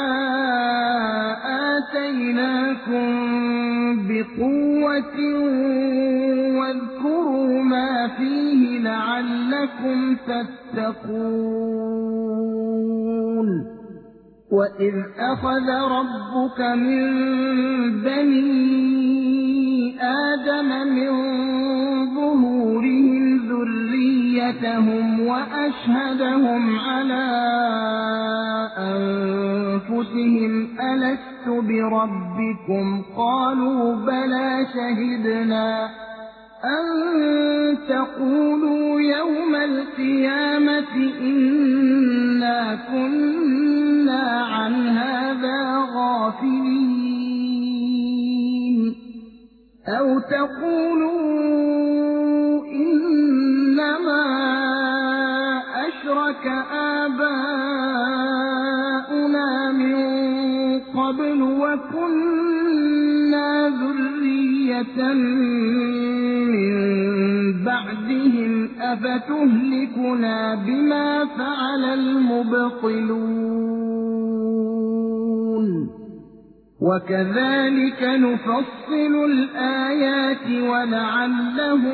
آتَيْنَاكُمْ بِقُوَّةٍ وَاذْكُرُوا مَا فِيهِ لَعَلَّكُمْ تَتَّقُونَ وَإِذْ أَخَذَ رَبُّكَ مِن بَنِي آدَمَ مِن ظُهُورِهِمْ ذُرِّيَّتَهُمْ وَأَشْهَدَهُمْ عَلَىٰ أَنفُسِهِمْ أَلَسْتُ بِرَبِّكُمْ قَالُوا بَلَىٰ شَهِدْنَا أَن تَقُولُوا يَوْمَ الْقِيَامَةِ إِنَّا كُنَّا عَنْ هَٰذَا غَافِلِينَ أَوْ تَقُولُوا إِنَّمَا أَشْرَكَ آبَاؤُنَا مِن قَبْلُ وَكُنَّا ذُرِّيَّةً مِّن بَعْدِهِمْ أَفَتُهْلِكُنَا بِمَا فَعَلَ الْمُبْطِلُونَ وَكَذَٰلِكَ نُفَصِّلُ الْآيَاتِ وَلَعَلَّهُمْ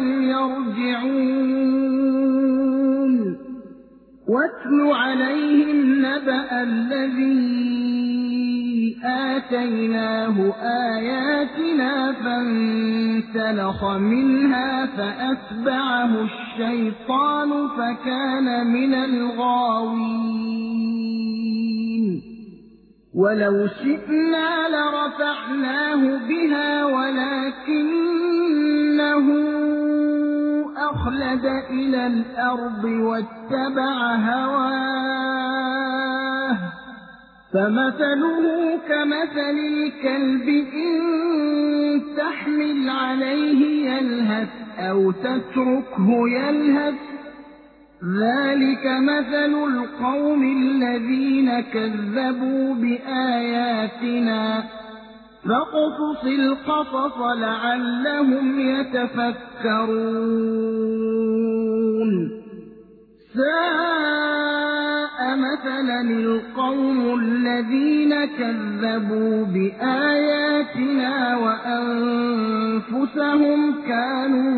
يَرْجِعُونَ وَاتْلُ عَلَيْهِمْ نَبَأَ الَّذِي آتَيْنَاهُ آيَاتِنَا فَانسَلَخَ مِنْهَا فَأَتْبَعَهُ الشَّيْطَانُ فَكَانَ مِنَ الْغَاوِينَ وَلَوْ شِئْنَا لَرَفَعْنَاهُ بِهَا وَلَكِنَّهُ أَخْلَدَ إِلَى الْأَرْضِ وَاتَّبَعَ هَوَاهُ فَمَثَلُهُ كَمَثَلِ الْكَلْبِ إِن تَحْمِلْ عَلَيْهِ يَلْهَثْ أَوْ تَتْرُكْهُ يَلْهَث ذَلِكَ مَثَلُ الْقَوْمِ الَّذِينَ كَذَّبُوا بِآيَاتِنَا فَاقْصُصِ الْقَصَصَ لَعَلَّهُمْ يَتَفَكَّرُونَ سَاءَ مَثَلًا الْقَوْمُ الَّذِينَ كَذَّبُوا بِآيَاتِنَا وَأَنفُسَهُمْ كَانُوا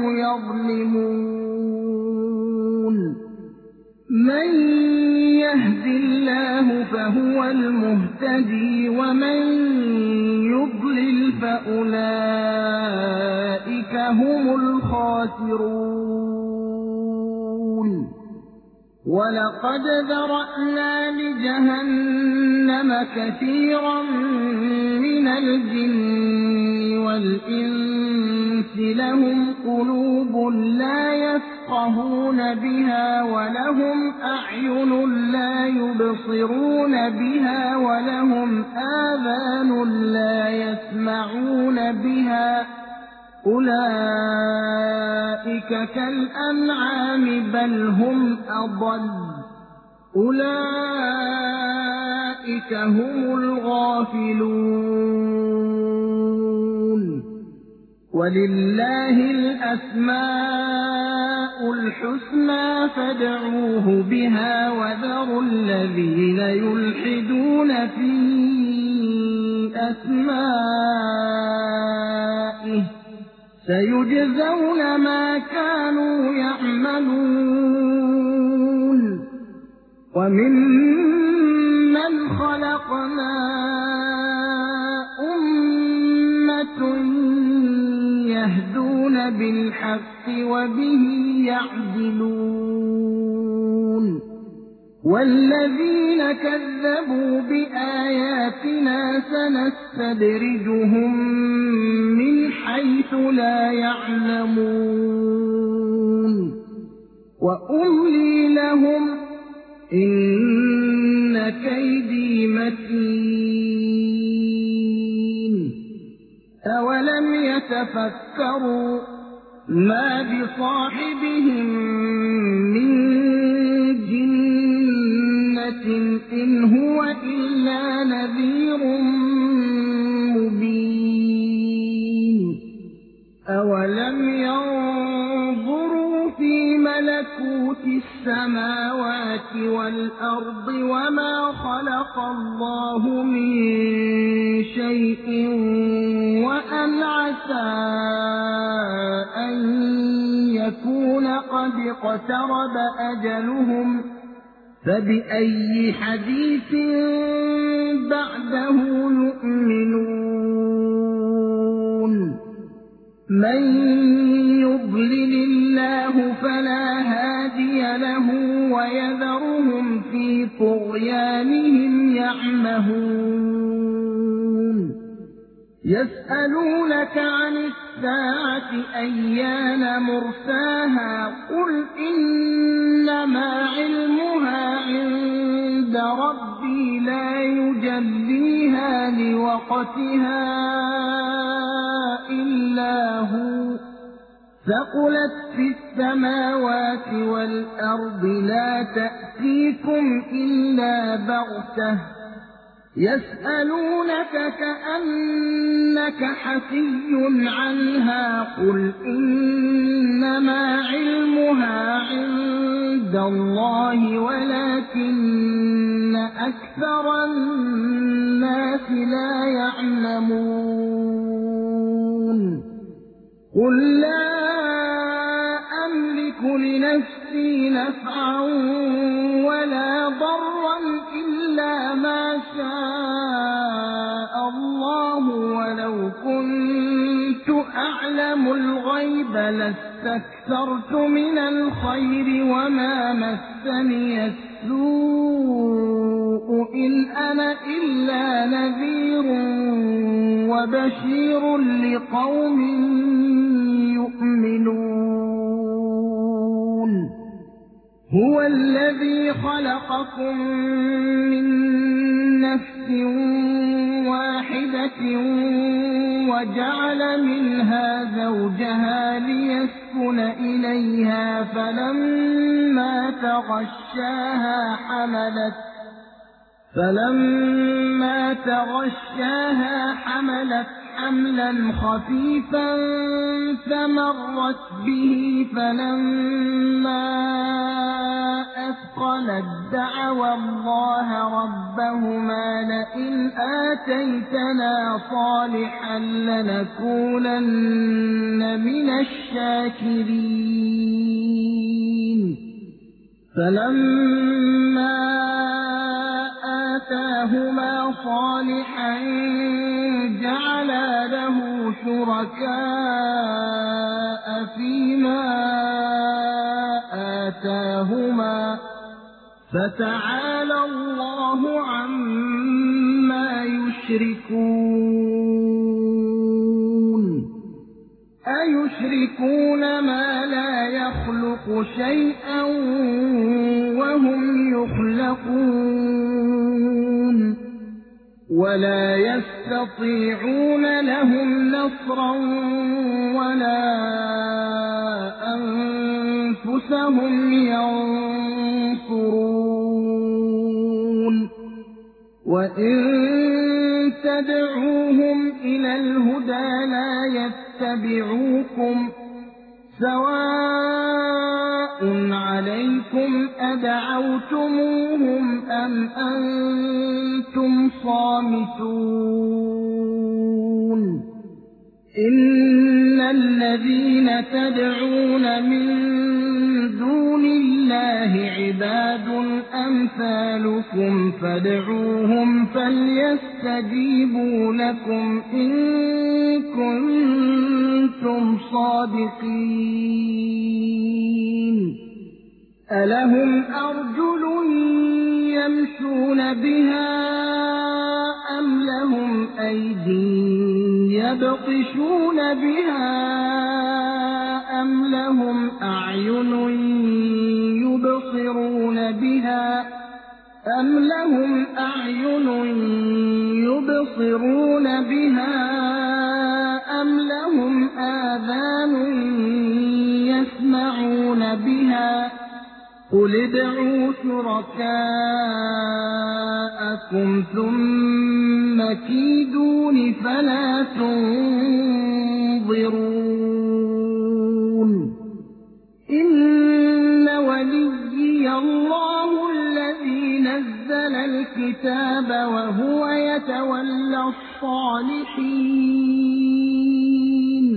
يَظْلِمُونَ مَن يَهْدِ اللَّهُ فَهُوَ الْمُهْتَدِي وَمَن يُضْلِلْ فَأُولَٰئِكَ هُمُ الْخَاسِرُونَ وَلَقَدْ ذَرَأْنَا لِجَهَنَّمَ كَثِيرًا مِّنَ الْجِنِّ وَالْإِنسِ لَهُمْ قُلُوبٌ لَّا يَفْقَهُونَ بِهَا وَلَهُمْ أَعْيُنٌ لَّا يُبْصِرُونَ بِهَا وَلَهُمْ آذَانٌ لَّا يَسْمَعُونَ بِهَا أُولَٰئِكَ كَالْأَنْعَامِ بَلْ هُمْ أَضَلُّ أُولَٰئِكَ هُمُ الْغَافِلُونَ وَلِلَّهِ الْأَسْمَاءُ الْحُسْنَىٰ فَادْعُوهُ بِهَا وَذَرُوا الَّذِينَ يُلْحِدُونَ فِي أَسْمَائِهِ سَيُجْزَوْنَ مَا كَانُوا يَعْمَلُونَ وَمِمَّنْ خَلَقْنَا أُمَّةٌ يَهْدُونَ بِالْحَقِّ وَبِهِ يَعْدِلُونَ وَالَّذِينَ كَذَّبُوا بِآيَاتِنَا سَنَسْتَدْرِجُهُم مِّنْ حَيْثُ لَا يَعْلَمُونَ وَأُمْلِي لَهُمْ إِنَّ كَيْدِي مَتِينٌ أَوَلَمْ يَتَفَكَّرُوا مَا بِصَاحِبِهِم مِّن جِنَّةٍ إن هو إلا نذير مبين أولم ينظروا في ملكوت السماوات والأرض وما خلق الله من شيء وأن عسى أن يكون قد اقترب أجلهم فبأي حديث بعده يؤمنون من يضلل الله فلا هادي له ويذرهم في طغيانهم يعمهون يسألونك عن الساعة أيان مرساها قل إنما علمها عند ربي لا يجليها لوقتها إلا هو ثقلت في السماوات والأرض لا تأتيكم إلا بغتة يسألونك كأنك حفي عنها قل إنما علمها عند الله ولكن أكثر الناس لا يعلمون قل لا أملك لنفسي نفعا ولا ضرا إلا ما شاء الله ولو كنت أعلم الغيب لاستكثرت من الخير وما مسني السوء إن أنا إلا نذير وبشير لقوم يؤمنون هو الذي خلقكم من نفس واحدة وجعل منها زوجها ليسكن إليها فلما تغشاها حملت حملا خفيفا فمرت به فلما أثقلت دعوا الله ربهما لئن آتيتنا صالحا لنكونن من الشاكرين فلما آتاهما صالحا جعلا له شركاء فيما آتاهما فتعالى الله عما يشركون أيشركون ما لا يخلق شيئا وهم يخلقون ولا يستطيعون لهم نصرا ولا أنفسهم ينصرون وإن تدعوهم إلى الهدى لا يتبعوكم سواء عليكم أدعوتموهم أم أنتم صامتون إن الذين تدعون من دون الله عباد أمثالكم فادعوهم فليستجيبوا لكم إن كنتم صادقين ألهم أرجل يمشون بها أم لهم أيدي يبطشون بها أم لهم أعين يبصرون بها أم لهم آذان يسمعون بها قل ادعوا شركاءكم ثم كيدون فلا تنظرون إن وليي الله الذي نزل الكتاب وهو يتولى الصالحين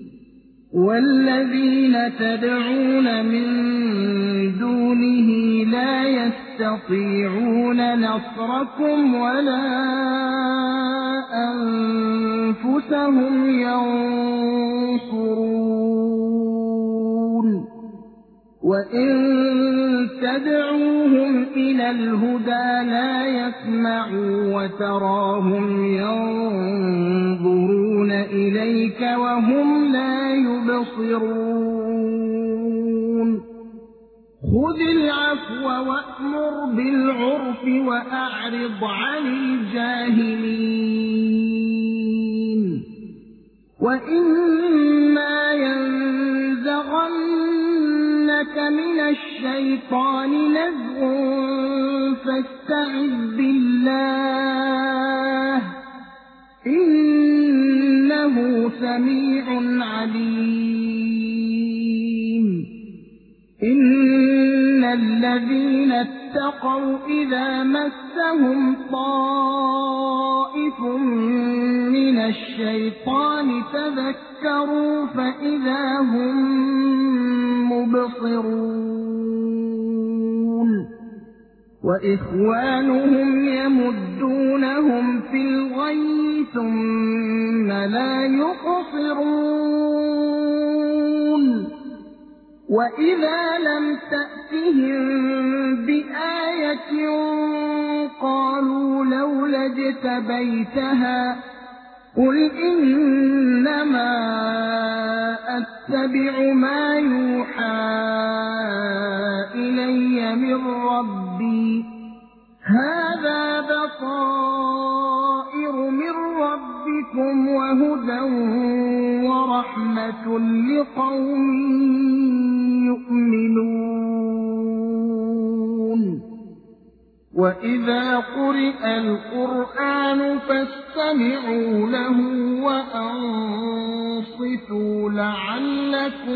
والذين تدعون من دونه لا يستطيعون نصركم ولا أنفسهم ينصرون وإن تدعوهم إلى الهدى لا يسمعوا وتراهم ينظرون إليك وهم لا يبصرون خذ العفو وأمر بالعرف وأعرض عن الجاهلين وإما ينزغنك من الشيطان نزغ فاستعذ بالله إنه سميع عليم إن الذين اتقوا إذا مسهم طائف من الشيطان تذكروا فإذا هم مبصرون وإخوانهم يمدونهم في الغي ثم لا يقصرون وإذا لم تأتهم بآية قالوا لولا اجتبيتها قل إنما أتبع ما يوحى إلي من ربي هذا بصائر من ربكم وهدى ورحمة لقوم يؤمنون وإذا قرئ القرآن فاستمعوا له وأنصتوا لعلكم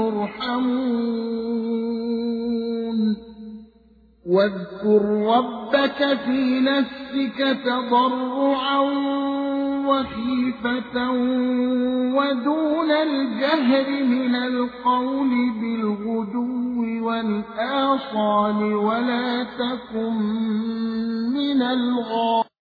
ترحمون واذكر ربك في نفسك تضرعا وخيفة ودون الجهر من القول بالغدو والآصال ولا تكن من الغافلين